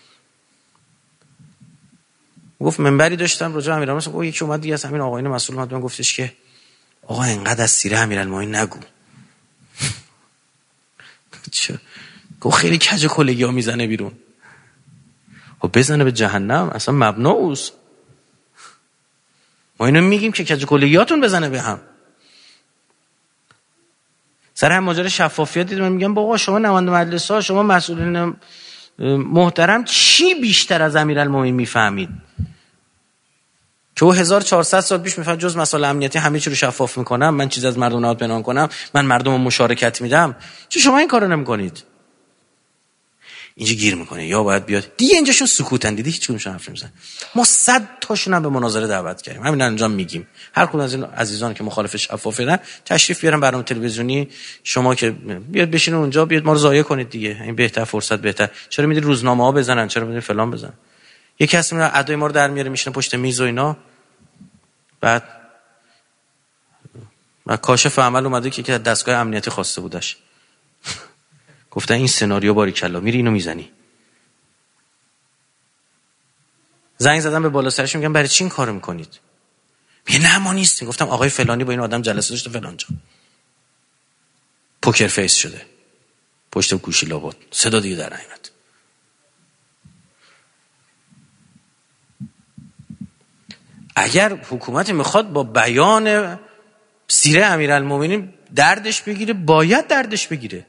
گفت منبری داشتم راجع به امیرالمومنین، گفت یکی اومد دیگه از همین آقایون مسئول اومد گفتش که آقا اینقدر از سیره امیرالمومنین نگو. گفت خیلی کج کلگی‌ها میزنه بیرون. خب بزنه به جهنم، اصلا مبنا اوست. ما اینو میگیم که کج کلگیاتون بزنه به هم. سر هم ماجرا شفافیت دیدم، میگم بابا شما نماینده مجلس ها، شما مسئولین محترم چی بیشتر از امیرالمومنین میفهمید؟ که او 1400 سال پیش میفهمه جز مسائل امنیتی همه چی رو شفاف میکنم، من چیز از مردم نهاد پنهان کنم، من مردم رو مشارکت میدم. چه شما این کارو نمیکنید؟ اینجا گیر میکنه. یا باید بیاد دیگه، اینجاشون سکوتن، دیدی هیچ کدومشون حرف نمیزنن. ما 100 تاشون هم به مناظره دعوت کردیم، همین الان میگیم هر کدوم از این عزیزان که مخالف شفافیتن تشریف بیارن برنامه تلویزیونی، شما که بیاد بشینید اونجا، بیاد ما رو ضایع کنید دیگه. این بهتر، فرصت بهتر. چرا میدید روزنامه‌ها بزنن، چرا میدید فلان بزنن؟ یه کسی میاد ادای ما رو در میاره میشینه پشت میز و اینا. بعد کاشف عمل اومده که از دستگاه امنیتی خواسته بودش، گفتن این سناریو باریکلا، میری اینو میزنی. زنگ زدم به بالا سرش، میگم برای چی این کارو میکنید؟ میگه نه ما نیستیم. گفتم آقای فلانی با این آدم جلسه داشته فلان جا، پوکر فیس شده پشت گوشی لابد، صدا دیگه در نیامد. اگر حکومت میخواد با بیان سیره امیرالمومنین دردش بگیره، باید دردش بگیره.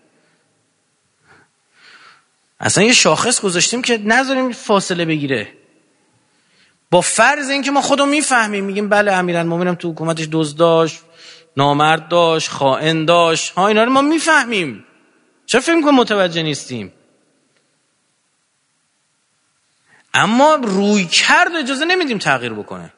اصلا یه شاخص گذاشتیم که نذاریم فاصله بگیره، با فرض اینکه ما خودمون میفهمیم، میگیم بله امیرالمومنین تو حکومتش دزد داشت، نامرد داشت، خائن داشت، ها اینا رو ما میفهمیم. چرا فکر می‌کنیم متوجه نیستیم؟ اما روی کرد اجازه نمیدیم تغییر بکنه.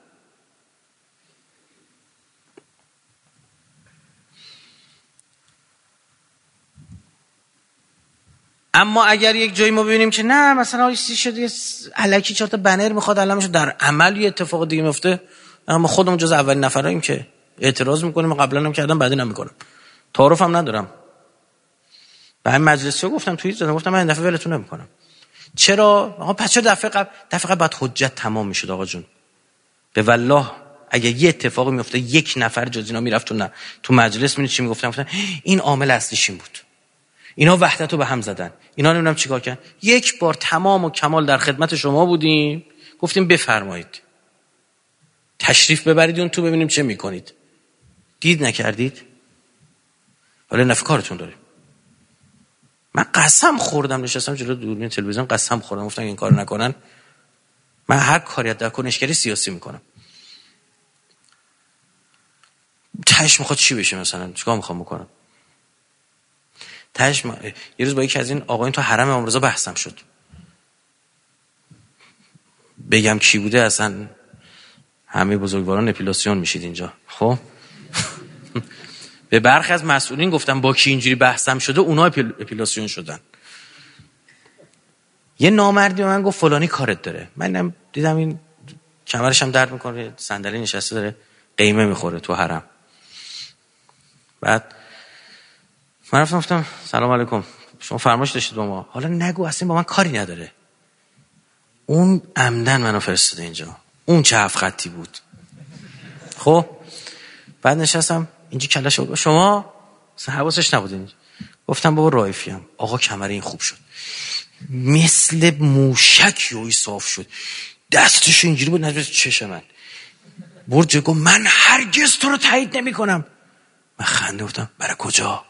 اما اگر یک جایی ما ببینیم که نه مثلا چیزی شده الکی 4 تا بنر میخواد علمشو، در عمل یه اتفاق دیگه میفته، اما خودمون جز اولین نفراییم که اعتراض میکنیم. قبلا هم کردم، بعدین هم میکنم، تعارف هم ندارم. به همین مجلسی‌ها گفتم توییت زدم، گفتم من این دفعه ولتون نمیکنم. چرا؟ آقا پس چرا دفعه قبل بعد حجت تمام میشد آقا جون. به والله اگه یه اتفاقی میفته یک نفر جز اینا میرفت تو مجلس، میدونید چی میگفتم؟ این عامل اصلیش این بود، اینا وحدت رو به هم زدن، اینا نمیدونم چیکار کردن. یک بار تمام و کمال در خدمت شما بودیم، گفتیم بفرمایید تشریف ببرید اون تو ببینیم چه میکنید. دید نکردید، حالا نفع کارتون داریم. من قسم خوردم، نشستم جلو دوربین تلویزیون قسم خوردم، گفتم این کارو نکنن من هر کاری در کنشگری سیاسی میکنم. تهش میخواد چی بشه؟ مثلا چیکار میخوام بکنم؟ تهش یه روز با یکی از این آقایون تو حرم امام رضا بحثم شد، بگم کی بوده اصلا همه بزرگواران اپیلاسیون میشید اینجا. خب به برخی از مسئولین گفتم با کی اینجوری بحثم شده، اونا اپیلاسیون شدن. یه نامردی به من گفت فلانی کارت داره. من دیدم این کمرش هم درد میکنه، صندلی نشسته داره قیمه میخوره تو حرم. بعد من رفتم گفتم سلام علیکم، شما فرمایش داشتید با ما؟ حالا نگو اصلا با من کاری نداره، اون عمدن منو فرستاده اینجا، اون چه هفت خطی بود. خب بعد نشستم اینجا کلش بود، شما حواسش نبود اینجا. گفتم بابا رایفیم. آقا کمر این خوب شد، مثل موشک یوی صاف شد، دستش اینجوری بود نزدیک چش من، برد جلو گفت من هرگز تو رو تایید نمی کنم. من خنده گفتم برای کجا؟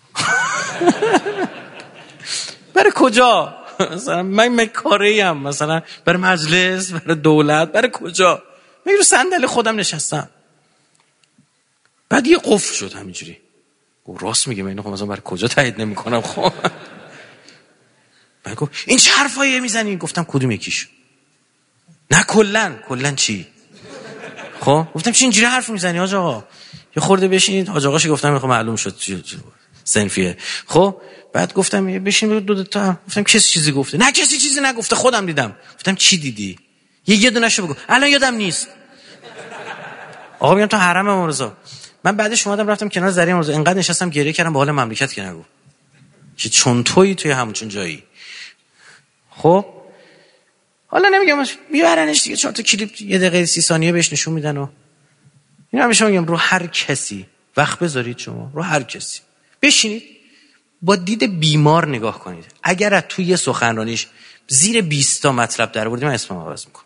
برای کجا؟ مثلا من کاریم، مثلا برای مجلس، برای دولت، برای کجا؟ من رو صندلی خودم نشستم. بعد یه قفل شد همینجوری، گفت راست میگه، من اینو مثلا برای کجا تایید نمیکنم. خب بعد گفت این چه حرفایی میزنی؟ گفتم کدوم یکیش؟ نه کلن چی؟ خب گفتم چی اینجوری حرف میزنی حاج آقا؟ یه خورده بشینید. حاج آقاش گفتم میخوام معلوم شد سنفیه. خب بعد گفتم بشین دو تا. گفتم کسی چیزی گفته؟ نه کسی چیزی نگفته، خودم دیدم. گفتم چی دیدی؟ یه دونهشو بگو. الان یادم نیست. آقا میام تو حرم امام رضا، من بعدش اومدم رفتم کنار زری امام رضا، اینقدر نشستم گریه کردم به حال مملکت که نگو که چون تویی توی همون جایی. خب حالا نمیگم میبرنش دیگه، 4 تا کلیپ 1 دقیقه 30 ثانیه بهش نشون میدن و این همیشه میگم رو هر کسی وقت بذارید، شما رو هر کسی بشینید با دید بیمار نگاه کنید. اگر از توی سخنرانیش زیر 20 تا مطلب در آوردی من اسمم عوض میکنم.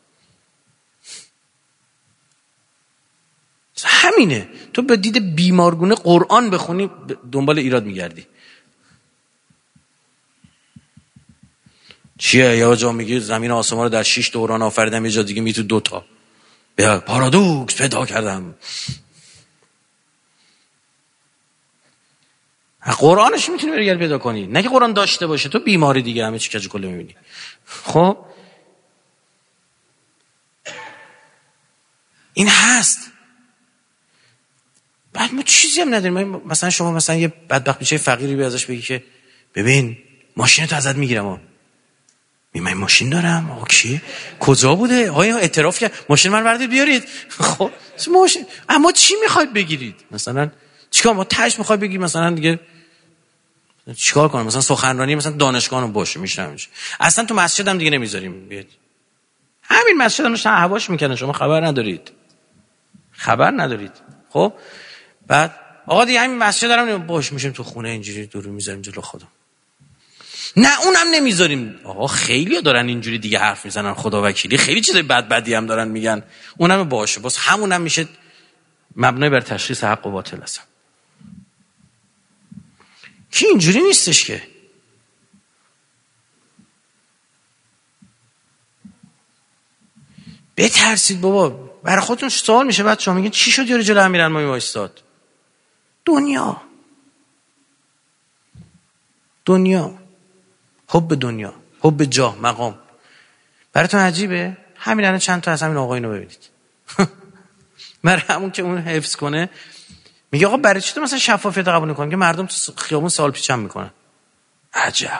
همینه، تو به دید بیمارگونه قرآن بخونی دنبال ایراد میگردی. چیه یا جا میگی زمین و آسمان رو در 6 دوران آفریدم، یه جا دیگه میگی تو 2 تا. به پارادوکس پیدا کردم. قرآنش میتونی بری پیدا کنی، نه که قرآن داشته باشه تو بیماری دیگه همه چی کج کله میبینی. خب این هست. بعد ما چیزی هم نداریم. مثلا شما مثلا یه بدبخت میشه فقیری به ازش بگی که ببین ماشینتو ازت میگیرم. من ماشین دارم. آقا کی؟ کجا بوده؟ آیا اعتراف کرد ماشین من بردید بیارید. خب ماشین اما چی میخواید بگیرید؟ مثلا چیکار ما تاش میخواد بگیر مثلا دیگه چیکار کنم؟ مثلا سخنرانی مثلا دانشگاهمون باشه میشنم. اصلا تو مسجد هم دیگه نمیذاریم بیاد. همین مسجد هم هواش میکنن شما خبر ندارید. خب بعد آقا دیگه همین مسجد دارم باش میشیم تو خونه اینجوری دورو میذاریم جلو خودم. نه اونم نمیذاریم. آقا خیلی‌ها دارن اینجوری دیگه حرف میزنن خدا وکیلی، خیلی چیزای بدی هم دارن میگن. اونم باشه، باز همونم میشه مبنای بر تشخیص حق و باطل است. کی اینجوری نیستش که بترسید بابا. برای خودتون سوال میشه بعد شما میگین چی شد یارو جلو امیرالمومنین وایساد؟ دنیا، حب دنیا، حب جاه، مقام. براتون عجیبه؟ همین الان چند تا از همین آقایونو ببینید. برای همون که اون حفظ کنه میگه آقا برای چی تو مثلا شفافیت قبول نکنی که مردم تو خیابون سوال پیچم میکنن؟ عجب.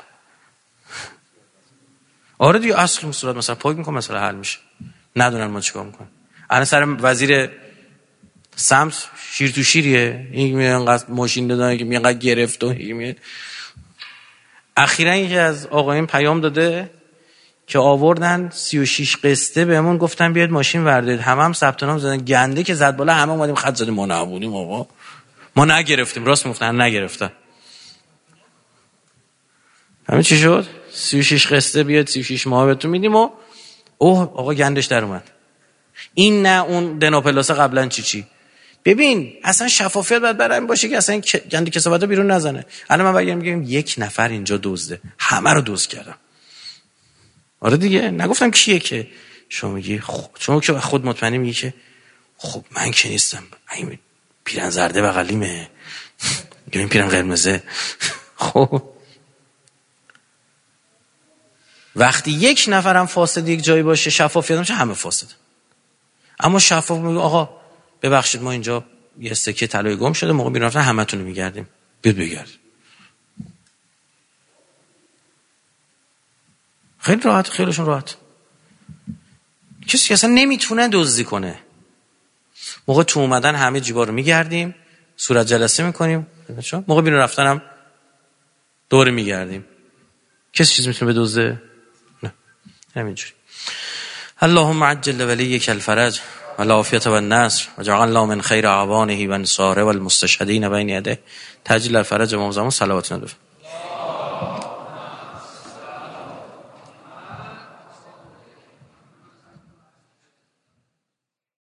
آره دیگه اصل اون صورت مثلا پاک میکنه مثلا حل میشه. ندونن ما چیکار میکنن. الان سر وزیر سمت شیر تو شیریه. این میگه انقدر ماشین دادن که میگه گرفت و میگه. اخیراً یکی از آقایون پیام داده که آوردن 36 قسطه بهمون گفتن بیاید ماشین وردارید. هم ثبت نام زدن. گنده که زد بالا همه اومدیم خط زدیم ما نبودیم آقا. ما نگرفتیم. راست میگفتن نگرفتن. همین چی شد؟ 36 قسطه بیاد 36 ماه بهتون میدیم و اوه آقا گندش در اومد. این نه اون دنوپلاس قبلا چی ببین اصلا شفافیت باید برای این باشه که اصلا گند کسافتا بیرون نزنه. الان من بگم میگم یک نفر اینجا دزده، همه رو دزد کردم. آره دیگه نگفتم کیه که شما میگی شما که خود مطمئنی میگی که خب من که نیستم. این پیرن زرده بغلیمه این پیرن قرمزه. خب وقتی یک نفرم فاسد یک جایی باشه شفافیت میشه همه فاسد. اما شفاف میگه آقا ببخشید ما اینجا یه سکه طلای گم شده موقع بیرون رفتن همتون رو میگردیم بیاد بگرد. خیلی راحت، خیلیشون راحت. کسی اصلا نمیتونه دزدی کنه. موقع تو اومدن همه جیبا رو میگردیم، صورت جلسه میکنیم، موقع بیرون رفتن هم دوره میگردیم. کسی چیز میتونه بدزده؟ نه. همینجوری. اللهم عجل لولیک الفرج والعافیة والنصر وجعلنا من خیر اعوانه و انصاره والمستشهدین بین یده. تعجیل الفرج امام زمان صلوات نداره.